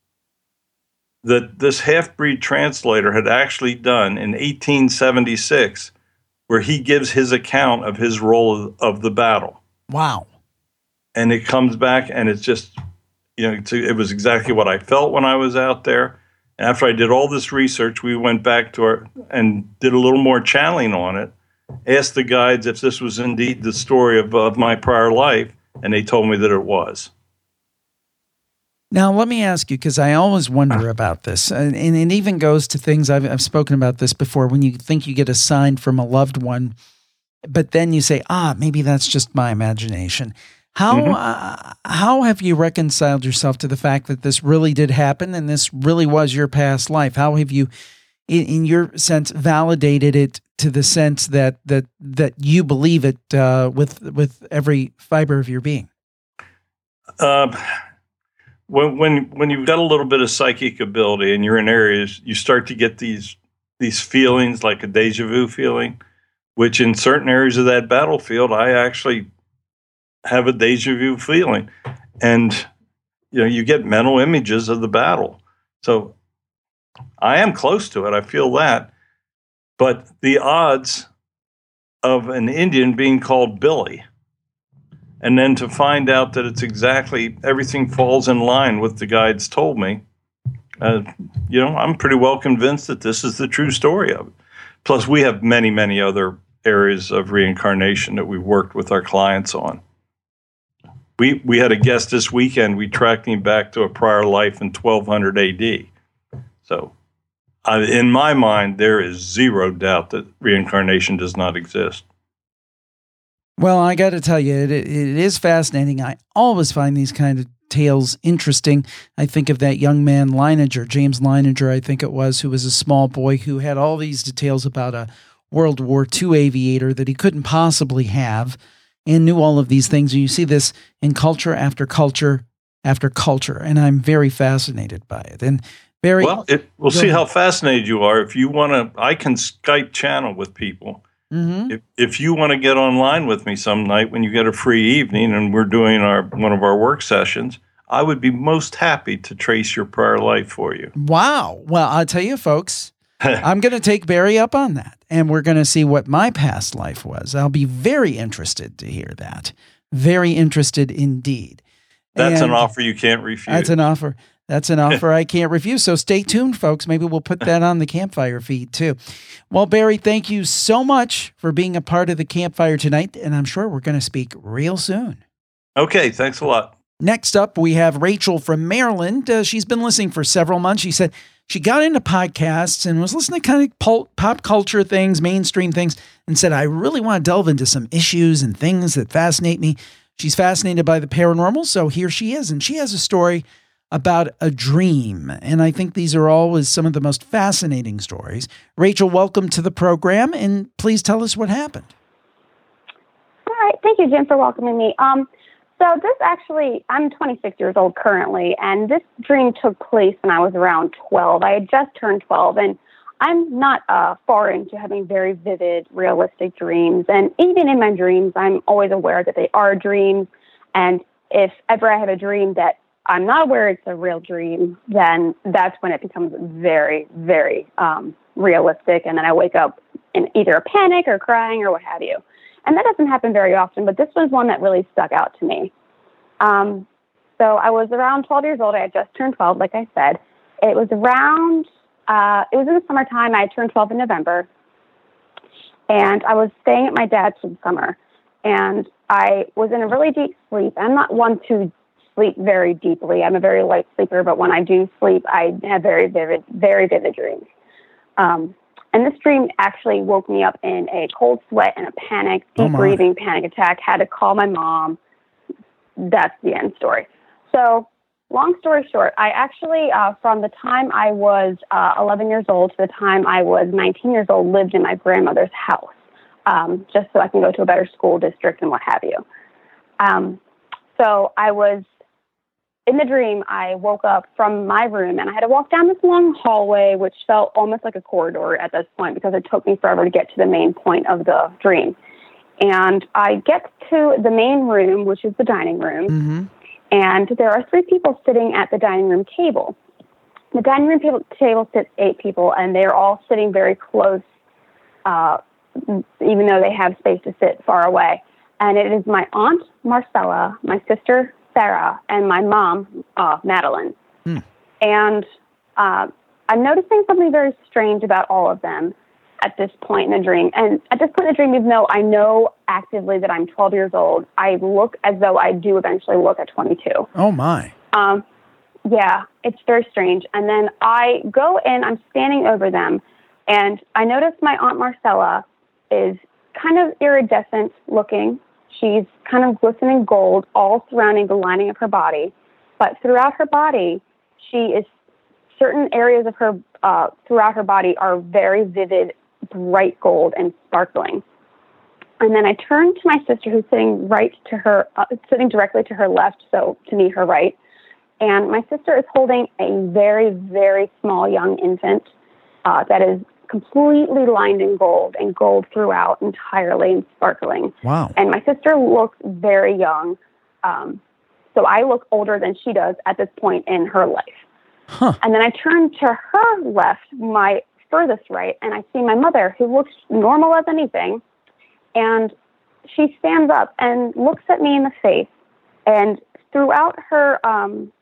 that this half-breed translator had actually done in eighteen seventy-six, where he gives his account of his role of, of the battle. Wow. And it comes back, and it's just, you know, it's, it was exactly what I felt when I was out there. And after I did all this research, we went back to our, and did a little more channeling on it, asked the guides if this was indeed the story of, of my prior life, and they told me that it was. Now, let me ask you, because I always wonder about this, and, and it even goes to things, I've, I've spoken about this before, when you think you get a sign from a loved one, but then you say, ah, maybe that's just my imagination. How mm-hmm. uh, how have you reconciled yourself to the fact that this really did happen and this really was your past life? How have you, in, in your sense, validated it to the sense that that that you believe it uh, with with every fiber of your being? Um. When when when you've got a little bit of psychic ability and you're in areas, you start to get these these feelings like a deja vu feeling, which in certain areas of that battlefield, I actually have a deja vu feeling, and you know you get mental images of the battle. So I am close to it. I feel that, but the odds of an Indian being called Billy, and then to find out that it's exactly, everything falls in line with the guides told me, uh, you know, I'm pretty well convinced that this is the true story of it. Plus, we have many, many other areas of reincarnation that we've worked with our clients on. We we had a guest this weekend, we tracked him back to a prior life in twelve hundred A D. So uh, in my mind, there is zero doubt that reincarnation does not exist. Well, I got to tell you, it, it is fascinating. I always find these kind of tales interesting. I think of that young man, Leininger, James Leininger, I think it was, who was a small boy who had all these details about a World War Two aviator that he couldn't possibly have and knew all of these things. And you see this in culture after culture after culture, and I'm very fascinated by it. And very well, it, we'll see how fascinated you are. If you want to, I can Skype channel with people. Mm-hmm. If if you want to get online with me some night when you get a free evening and we're doing our one of our work sessions, I would be most happy to trace your prior life for you. Wow. Well, I'll tell you, folks, I'm going to take Barry up on that, and we're going to see what my past life was. I'll be very interested to hear that. Very interested indeed. That's and an offer you can't refuse. That's an offer. That's an offer I can't refuse. So stay tuned, folks. Maybe we'll put that on the Campfire feed too. Well, Barry, thank you so much for being a part of the Campfire tonight, and I'm sure we're going to speak real soon. Okay, thanks a lot. Next up, we have Rachel from Maryland. Uh, she's been listening for several months. She said she got into podcasts and was listening to kind of pop, pop culture things, mainstream things, and said, I really want to delve into some issues and things that fascinate me. She's fascinated by the paranormal, so here she is, and she has a story about a dream. And I think these are always some of the most fascinating stories. Rachel, welcome to the program, and please tell us what happened. All right. Thank you, Jim, for welcoming me. Um, So this actually, I'm twenty-six years old currently, and this dream took place when I was around twelve. I had just turned twelve, and I'm not uh, far into having very vivid, realistic dreams. And even in my dreams, I'm always aware that they are dreams. And if ever I have a dream that I'm not aware it's a real dream, then that's when it becomes very, very um, realistic. And then I wake up in either a panic or crying or what have you. And that doesn't happen very often, but this was one that really stuck out to me. Um, so I was around twelve years old. I had just turned twelve, like I said. It was around, uh, it was in the summertime. I had turned twelve in November. And I was staying at my dad's for the summer. And I was in a really deep sleep. I'm not one to sleep very deeply. I'm a very light sleeper, but when I do sleep, I have very vivid, very vivid dreams. Um, and this dream actually woke me up in a cold sweat and a panic, deep Oh, my. breathing panic attack. Had to call my mom. That's the end story. So long story short, I actually, uh, from the time I was uh, eleven years old to the time I was nineteen years old, lived in my grandmother's house, um, just so I can go to a better school district and what have you. Um, so I was, in the dream, I woke up from my room and I had to walk down this long hallway, which felt almost like a corridor at this point because it took me forever to get to the main point of the dream. And I get to the main room, which is the dining room, Mm-hmm. and there are three people sitting at the dining room table. The dining room table, table sits eight people, and they're all sitting very close, uh, even though they have space to sit far away. And it is my aunt, Marcella, my sister, Sarah, and my mom, uh, Madeline. Hmm. And uh, I'm noticing something very strange about all of them at this point in the dream. And at this point in the dream, even though I know actively that I'm twelve years old, I look as though I do eventually look at twenty-two. Oh, my. Um, yeah, it's very strange. And then I go in, I'm standing over them, and I notice my Aunt Marcella is kind of iridescent looking. She's kind of glistening gold all surrounding the lining of her body. But throughout her body, she is, certain areas of her, uh, throughout her body are very vivid, bright gold and sparkling. And then I turn to my sister, who's sitting right to her, uh, sitting directly to her left, so to me, her right. And my sister is holding a very, very small young infant uh, that is completely lined in gold, and gold throughout entirely and sparkling. Wow. And my sister looks very young. Um, so I look older than she does at this point in her life. Huh. And then I turn to her left, my furthest right, and I see my mother, who looks normal as anything. And she stands up and looks at me in the face. And throughout her um,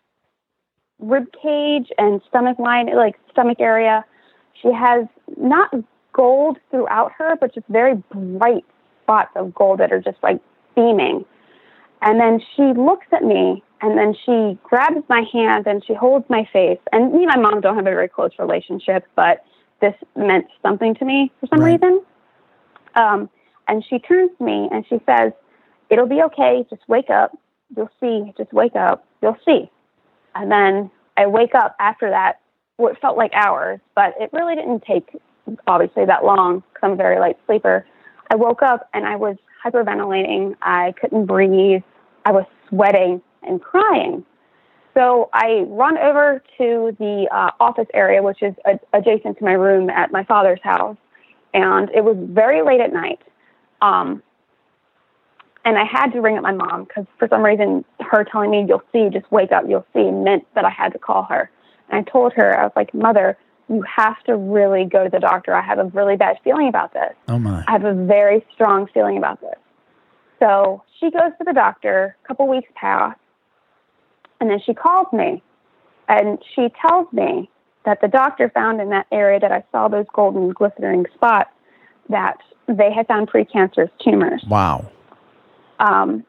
rib cage and stomach line, like stomach area, she has not gold throughout her, but just very bright spots of gold that are just like beaming. And then she looks at me, and then she grabs my hand and she holds my face. And me and my mom don't have a very close relationship, but this meant something to me for some Right. reason. Um, and she turns to me and she says, "It'll be okay. Just wake up. You'll see. Just wake up. You'll see." And then I wake up after that, what felt like hours, but it really didn't take, obviously, that long because I'm a very light sleeper. I woke up and I was hyperventilating. I couldn't breathe. I was sweating and crying. So I run over to the uh, office area, which is a- adjacent to my room at my father's house. And it was very late at night. Um, and I had to ring up my mom because for some reason her telling me, "You'll see, just wake up, you'll see," meant that I had to call her. And I told her, I was like, "Mother, you have to really go to the doctor. I have a really bad feeling about this. Oh, my. I have a very strong feeling about this." So she goes to the doctor. A couple weeks pass. And then she calls me. And she tells me that the doctor found in that area that I saw those golden glistening spots that they had found precancerous tumors. Wow. Um,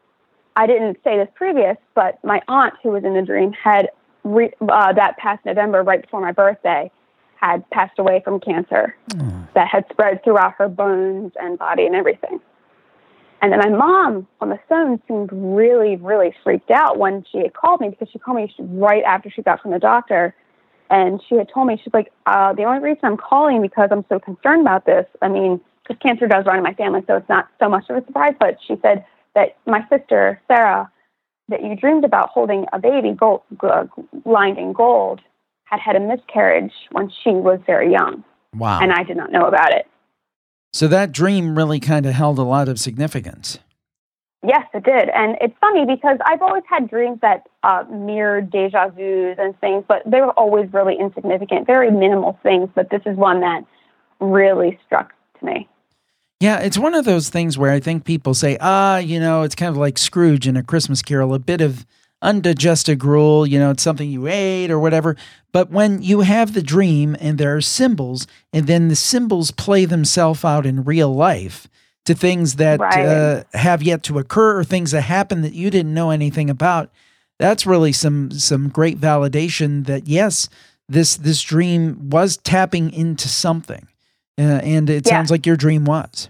I didn't say this previous, but my aunt, who was in the dream, had re- uh, that past November, right before my birthday, had passed away from cancer Mm. that had spread throughout her bones and body and everything. And then my mom on the phone seemed really, really freaked out when she had called me, because she called me right after she got from the doctor. And she had told me, she's like, uh, the only reason I'm calling because I'm so concerned about this, I mean, because cancer does run in my family, so it's not so much of a surprise, but she said that my sister, Sarah, that you dreamed about holding a baby gold, uh, lined in gold had had a miscarriage when she was very young. Wow. And I did not know about it. So that dream really kind of held a lot of significance. Yes, it did. And it's funny because I've always had dreams that uh, mirrored deja vus and things, but they were always really insignificant, very minimal things. But this is one that really struck to me. Yeah, it's one of those things where I think people say, ah, you know, it's kind of like Scrooge in A Christmas Carol, a bit of undigested gruel, you know, it's something you ate or whatever. But when you have the dream and there are symbols, and then the symbols play themselves out in real life to things that Right. uh, have yet to occur or things that happen that you didn't know anything about, that's really some some great validation that, yes, this this dream was tapping into something. Uh, and it Yeah. sounds like your dream was.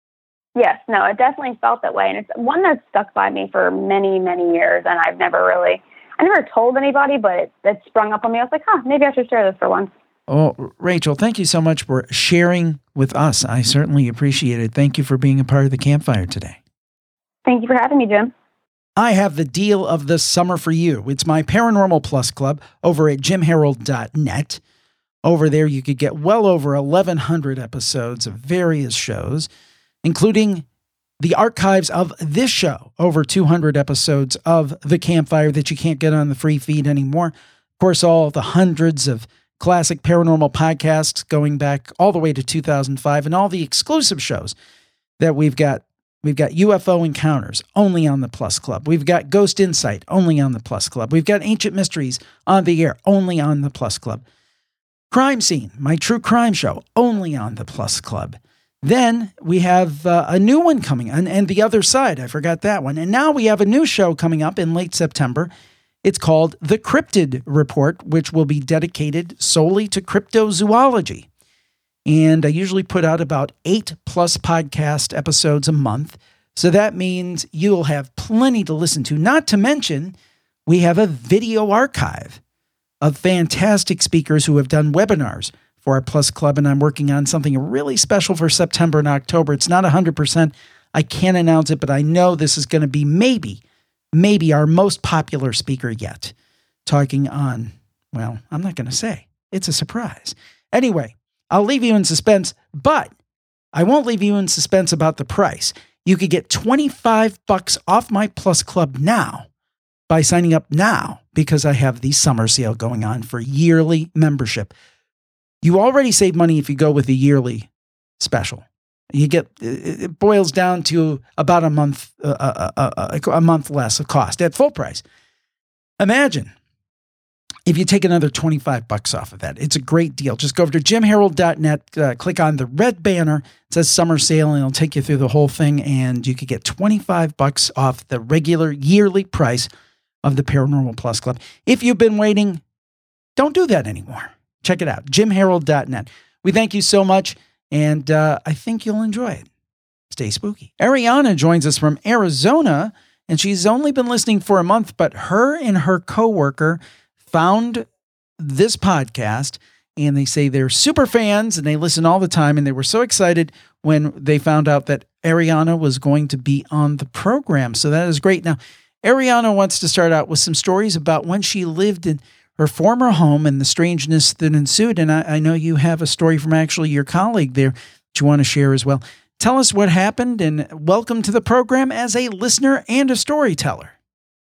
Yes, no, it definitely felt that way. And it's one that's stuck by me for many, many years. And I've never really, I never told anybody, but it, it sprung up on me. I was like, huh, maybe I should share this for once. Oh, Rachel, thank you so much for sharing with us. I certainly appreciate it. Thank you for being a part of the campfire today. Thank you for having me, Jim. I have the deal of the summer for you. It's my Paranormal Plus Club over at jim harold dot net. Over there, you could get well over eleven hundred episodes of various shows, including the archives of this show, over two hundred episodes of The Campfire that you can't get on the free feed anymore. Of course, all the hundreds of classic paranormal podcasts going back all the way to two thousand five, and all the exclusive shows that we've got. We've got U F O Encounters only on the Plus Club. We've got Ghost Insight only on the Plus Club. We've got Ancient Mysteries on the air only on the Plus Club. Crime Scene, my true crime show, only on the Plus Club. Then we have uh, a new one coming, and, and The Other Side, I forgot that one. And now we have a new show coming up in late September. It's called The Cryptid Report, which will be dedicated solely to cryptozoology. And I usually put out about eight plus podcast episodes a month. So that means you'll have plenty to listen to. Not to mention, we have a video archive of fantastic speakers who have done webinars for our Plus Club. And I'm working on something really special for September and October. It's not one hundred percent. I can't announce it, but I know this is going to be maybe, maybe our most popular speaker yet. Talking on, well, I'm not going to say. It's a surprise. Anyway, I'll leave you in suspense, but I won't leave you in suspense about the price. You could get twenty-five bucks off my Plus Club now by signing up now, because I have the summer sale going on for yearly membership. You already save money if you go with the yearly special. You get, it boils down to about a month, uh, a, a, a month less of cost at full price. Imagine if you take another twenty-five bucks off of that. It's a great deal. Just go over to jim harold dot net, uh, click on the red banner. It says summer sale, and it'll take you through the whole thing. And you could get twenty-five bucks off the regular yearly price of the Paranormal Plus Club. If you've been waiting, don't do that anymore. Check it out, jim harold dot net. We thank you so much, and uh, I think you'll enjoy it. Stay spooky. Ariana joins us from Arizona, and she's only been listening for a month, but her and her coworker found this podcast, and they say they're super fans, and they listen all the time, and they were so excited when they found out that Ariana was going to be on the program. So that is great. Now, Ariana wants to start out with some stories about when she lived in her former home and the strangeness that ensued. And I, I know you have a story from actually your colleague there that you want to share as well. Tell us what happened, and welcome to the program as a listener and a storyteller.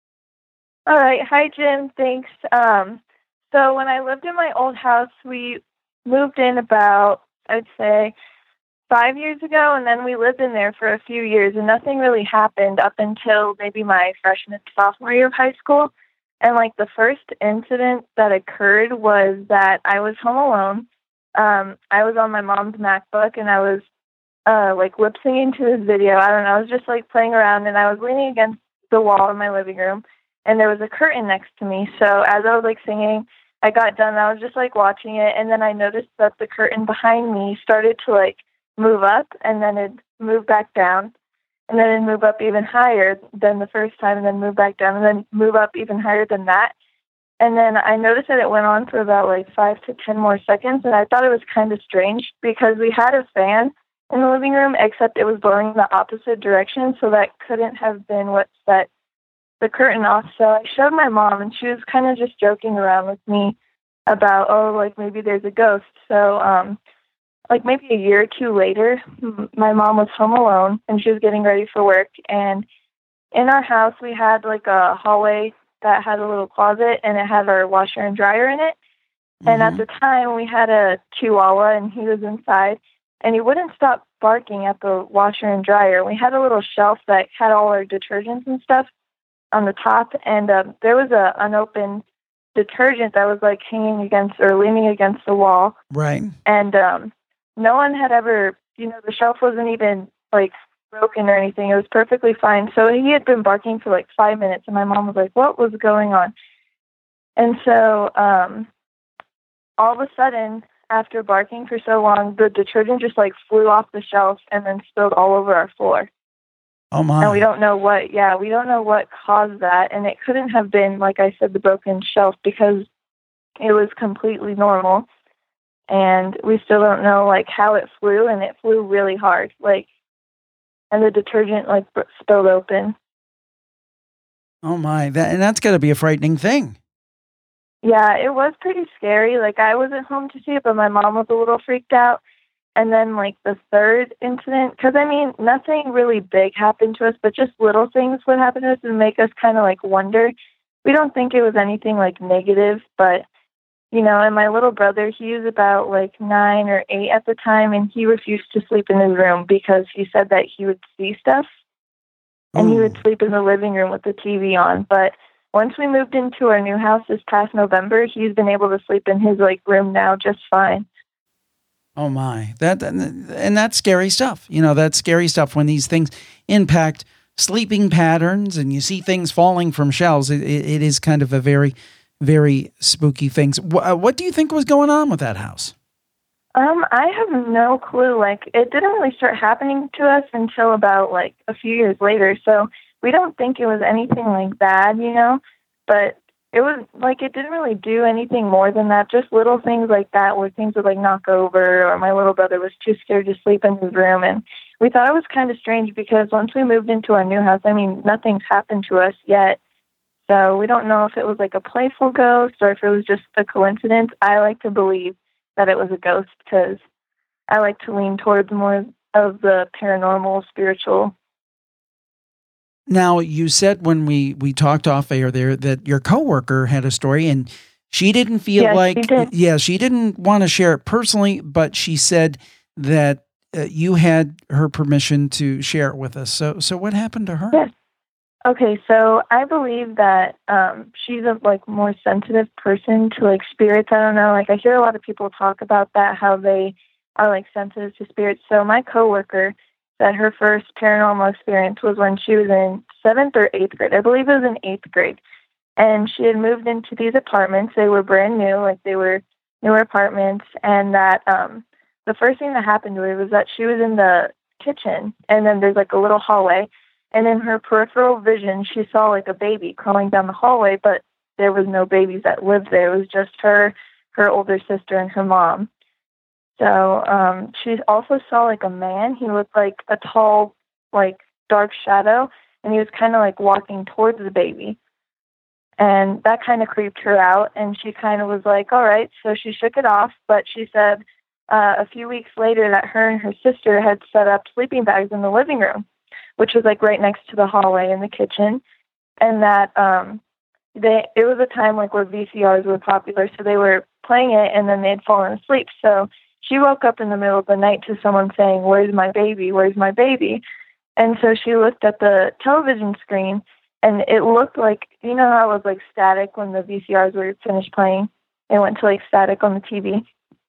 All right. Hi, Jim. Thanks. Um, so when I lived in my old house, we moved in about, I'd say, five years ago, and then we lived in there for a few years, and nothing really happened up until maybe my freshman, sophomore year of high school. And, like, the first incident that occurred was that I was home alone. Um, I was on my mom's MacBook, and I was, uh, like, lip-syncing to this video. I don't know. I was just, like, playing around, and I was leaning against the wall in my living room, and there was a curtain next to me. So as I was, like, singing, I got done, and I was just, like, watching it, and then I noticed that the curtain behind me started to, like, move up, and then it moved back down, and then it move up even higher than the first time, and then move back down, and then move up even higher than that. And then I noticed that it went on for about like five to ten more seconds, and I thought it was kind of strange because we had a fan in the living room, except it was blowing the opposite direction, so that couldn't have been what set the curtain off. So I showed my mom, and she was kind of just joking around with me about, oh, like maybe there's a ghost. So, um, like maybe a year or two later, m- my mom was home alone, and she was getting ready for work. And in our house, we had like a hallway that had a little closet, and it had our washer and dryer in it. And at Mhm. the time, we had a Chihuahua, and he was inside, and he wouldn't stop barking at the washer and dryer. We had a little shelf that had all our detergents and stuff on the top, and um, there was a unopened detergent that was like hanging against or leaning against the wall, Right. and um, no one had ever, you know, the shelf wasn't even like broken or anything. It was perfectly fine. So he had been barking for like five minutes, and my mom was like, "What was going on?" And so, um, all of a sudden, after barking for so long, the detergent just like flew off the shelf and then spilled all over our floor. Oh my. And we don't know what, yeah, we don't know what caused that. And it couldn't have been, like I said, the broken shelf because it was completely normal. And we still don't know like how it flew, and it flew really hard. Like, and the detergent like br- spilled open. Oh my. That and that's got to be a frightening thing. Yeah, it was pretty scary. Like, I wasn't home to see it, but my mom was a little freaked out. And then, like, the third incident, because, I mean, nothing really big happened to us, but just little things would happen to us and make us kind of, like, wonder. We don't think it was anything, like, negative, but, you know, and my little brother, he was about, like, nine or eight at the time, and he refused to sleep in his room because he said that he would see stuff, and he Ooh. would sleep in the living room with the T V on. But once we moved into our new house this past November, he's been able to sleep in his like room now just fine. Oh my. That and that's scary stuff. You know, that's scary stuff when these things impact sleeping patterns and you see things falling from shelves. It, it, it is kind of a very, very spooky thing. What, what do you think was going on with that house? Um, I have no clue. Like, it didn't really start happening to us until about like a few years later. So we don't think it was anything like bad, you know, but it was like, it didn't really do anything more than that. Just little things like that where things would like knock over, or my little brother was too scared to sleep in his room. And we thought it was kind of strange because once we moved into our new house, I mean, nothing's happened to us yet. So we don't know if it was like a playful ghost or if it was just a coincidence. I like to believe that it was a ghost because I like to lean towards more of the paranormal, spiritual. Now, you said when we, we talked off air there that your coworker had a story and she didn't feel Yes, like, she did. yeah, she didn't want to share it personally, but she said that uh, you had her permission to share it with us. So, so what happened to her? Yes. Okay, so I believe that um, she's a like more sensitive person to like spirits. I don't know, like I hear a lot of people talk about that, how they are like sensitive to spirits. So my coworker said her first paranormal experience was when she was in seventh or eighth grade. I believe it was in eighth grade, and she had moved into these apartments. They were brand new, like they were newer apartments, and that um, the first thing that happened to her was that she was in the kitchen, and then there's like a little hallway. And in her peripheral vision, she saw like a baby crawling down the hallway, but there was no babies that lived there. It was just her, her older sister, and her mom. So um, she also saw like a man. He looked like a tall, like dark shadow, and he was kind of like walking towards the baby. And that kind of creeped her out, and she kind of was like, all right. So she shook it off, but she said uh, a few weeks later that her and her sister had set up sleeping bags in the living room, which was like right next to the hallway in the kitchen, and that um, they it was a time like where V C Rs were popular, so they were playing it, and then they'd fallen asleep. So she woke up in the middle of the night to someone saying, "Where's my baby? Where's my baby?" And so she looked at the television screen, and it looked like, you know how it was like static when the V C Rs were finished playing? It went to like static on the T V.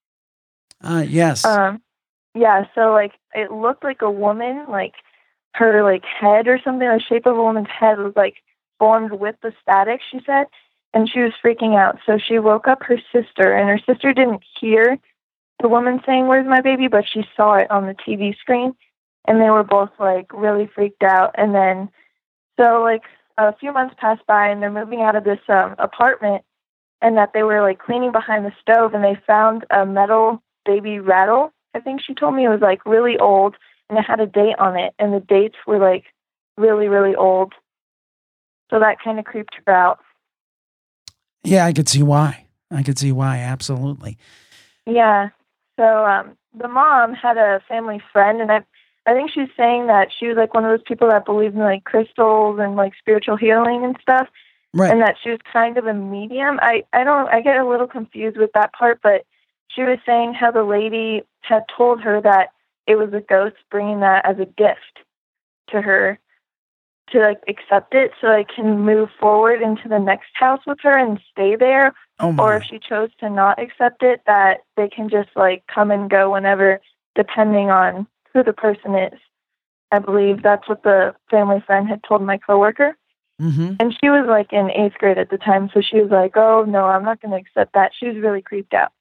Uh, yes. Um, yeah, so like it looked like a woman, like her like head or something, the shape of a woman's head was like formed with the static, she said, and she was freaking out. So she woke up her sister, and her sister didn't hear the woman saying, "Where's my baby?" but she saw it on the T V screen, and they were both like really freaked out. And then so like a few months passed by, and they're moving out of this um, apartment, and that they were like cleaning behind the stove, and they found a metal baby rattle. I think she told me it was like really old, and it had a date on it, and the dates were like really, really old. So that kind of creeped her out. Yeah, I could see why. I could see why, absolutely. Yeah. So um, the mom had a family friend, and I, I think she's saying that she was like one of those people that believed in like crystals and like spiritual healing and stuff, Right. and that she was kind of a medium. I, I don't, I get a little confused with that part, but she was saying how the lady had told her that it was a ghost bringing that as a gift to her to like accept it so I can move forward into the next house with her and stay there. Oh my. Or if she chose to not accept it, that they can just like come and go whenever, depending on who the person is. I believe that's what the family friend had told my coworker. Mm-hmm. And she was like in eighth grade at the time, so she was like, oh no, I'm not going to accept that. She was really creeped out.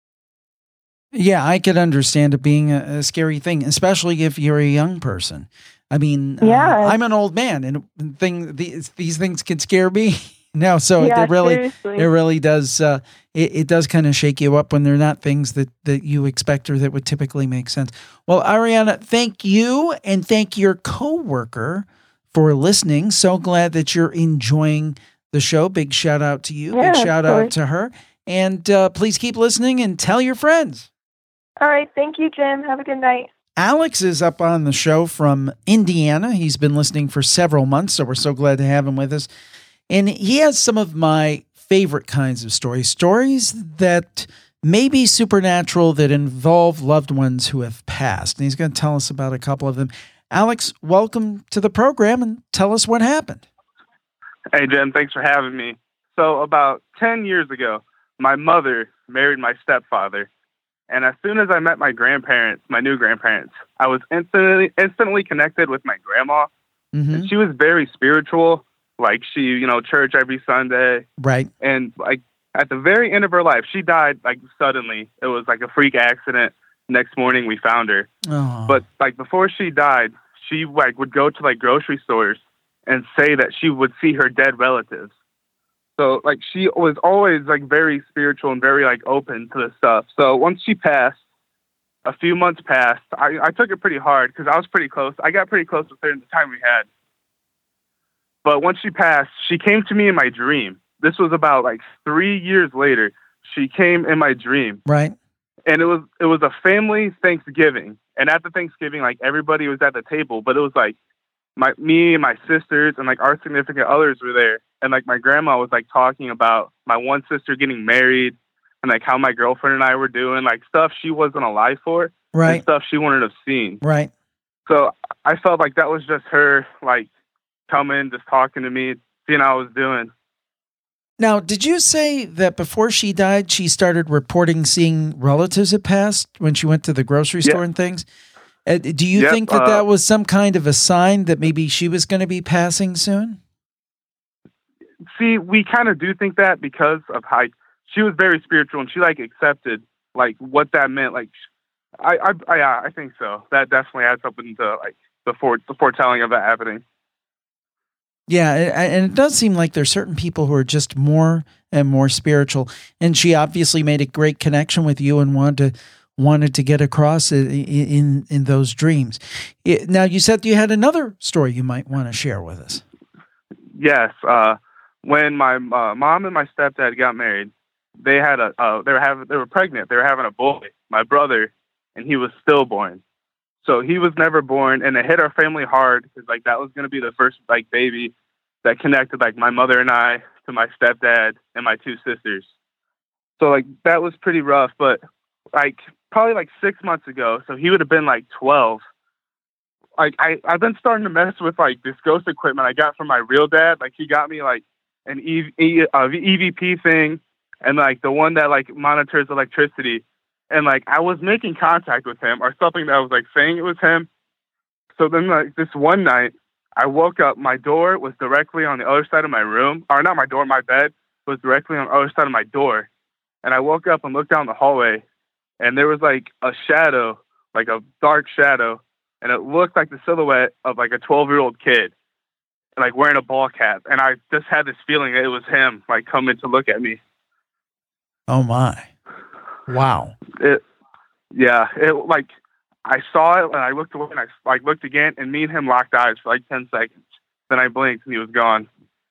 Yeah, I could understand it being a, a scary thing, especially if you're a young person. I mean, Yeah. uh, I'm an old man, and thing these these things can scare me. No, so Yeah, it really seriously. it really does uh, it, it does kind of shake you up when they're not things that that you expect or that would typically make sense. Well, Ariana, thank you, and thank your coworker for listening. So glad that you're enjoying the show. Big shout out to you. Yeah, Big of shout out course. to her. And uh, please keep listening and tell your friends. All right. Thank you, Jim. Have a good night. Alex is up on the show from Indiana. He's been listening for several months, so we're so glad to have him with us. And he has some of my favorite kinds of stories, stories that may be supernatural that involve loved ones who have passed. And he's going to tell us about a couple of them. Alex, welcome to the program, and tell us what happened. Hey, Jim, thanks for having me. So about ten years ago, my mother married my stepfather. And as soon as I met my grandparents, my new grandparents, I was instantly instantly connected with my grandma. Mm-hmm. And she was very spiritual. Like she, you know, church every Sunday. Right. And like at the very end of her life, she died like suddenly. It was like a freak accident. Next morning we found her. Oh. But like before she died, she like would go to like grocery stores and say that she would see her dead relatives. So like she was always like very spiritual and very like open to this stuff. So once she passed, a few months passed, I, I took it pretty hard because I was pretty close. I got pretty close with her in the time we had. But once she passed, she came to me in my dream. This was about like three years later. She came in my dream. Right. And it was it was a family Thanksgiving. And at the Thanksgiving, like everybody was at the table, but it was like my me and my sisters and like our significant others were there. And like my grandma was like talking about my one sister getting married and like how my girlfriend and I were doing, like stuff she wasn't alive for. Right. And stuff she wanted to have seen. Right. So I felt like that was just her like coming, just talking to me, seeing how I was doing. Now, did you say that before she died, she started reporting seeing relatives had passed when she went to the grocery store Yep. and things? Uh, do you Yep, think that uh, that was some kind of a sign that maybe she was going to be passing soon? See, we kind of do think that because of how she was very spiritual and she like accepted like what that meant. Like, I, I, I, yeah, I think so. That definitely adds up into like the fore, the foretelling of that happening. Yeah, a- and it does seem like there's certain people who are just more and more spiritual. And she obviously made a great connection with you and wanted to wanted to get across it in in, in those dreams. It, now, you said you had another story you might want to share with us. Yes, uh, when my uh, mom and my stepdad got married, they had a uh, they were having they were pregnant. They were having a boy, my brother, and he was stillborn. So he was never born, and it hit our family hard because like that was going to be the first like baby that connected like my mother and I to my stepdad and my two sisters. So like that was pretty rough. But like probably like six months ago, so he would have been like twelve. Like I I've been starting to mess with like this ghost equipment I got from my real dad. Like he got me like an e- e- uh, E V P thing and like the one that like monitors electricity. And like I was making contact with him or something that I was like saying it was him. So then like this one night I woke up, my door was directly on the other side of my room, or not my door, my bed was directly on the other side of my door. And I woke up and looked down the hallway and there was like a shadow, like a dark shadow. And it looked like the silhouette of like a twelve year old kid, like wearing a ball cap. And I just had this feeling that it was him, like coming to look at me. Oh my. Wow. It, yeah, it like I saw it and I looked away and I like looked again and me and him locked eyes for like ten seconds. Then I blinked and he was gone.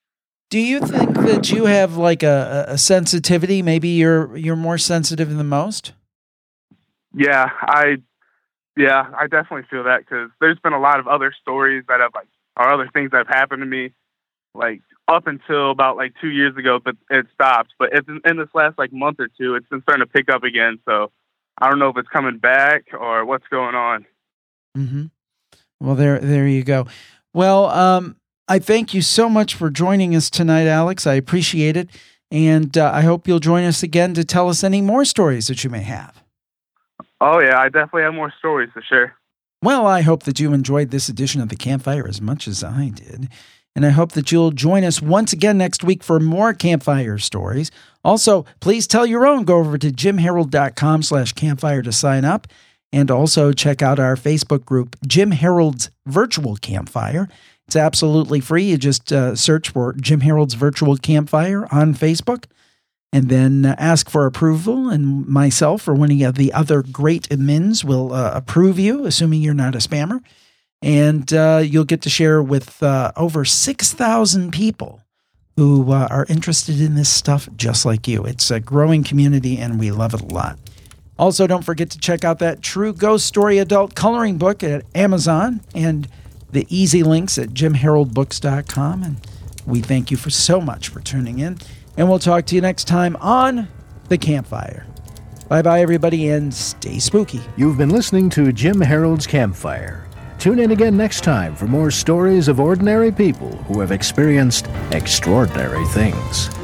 Do you think that you have like a, a sensitivity? Maybe you're you're more sensitive than most? Yeah, I yeah, I definitely feel that because there's been a lot of other stories that have like or other things that have happened to me, like up until about like two years ago, but it stopped. But it's in, in this last like month or two, it's been starting to pick up again. So I don't know if it's coming back or what's going on. Mm-hmm. Well, there there you go. Well, um, I thank you so much for joining us tonight, Alex. I appreciate it. And uh, I hope you'll join us again to tell us any more stories that you may have. Oh, yeah, I definitely have more stories to share. Well, I hope that you enjoyed this edition of The Campfire as much as I did. And I hope that you'll join us once again next week for more campfire stories. Also, please tell your own. Go over to jimharold.com slash campfire to sign up. And also check out our Facebook group, Jim Harold's Virtual Campfire. It's absolutely free. You just uh, search for Jim Harold's Virtual Campfire on Facebook and then uh, ask for approval. And myself or one of the other great admins will uh, approve you, assuming you're not a spammer. And uh, you'll get to share with uh, over six thousand people who uh, are interested in this stuff just like you. It's a growing community, and we love it a lot. Also, don't forget to check out that True Ghost Story adult coloring book at Amazon and the easy links at jim harold books dot com. And we thank you for so much for tuning in. And we'll talk to you next time on The Campfire. Bye-bye, everybody, and stay spooky. You've been listening to Jim Harold's Campfire. Tune in again next time for more stories of ordinary people who have experienced extraordinary things.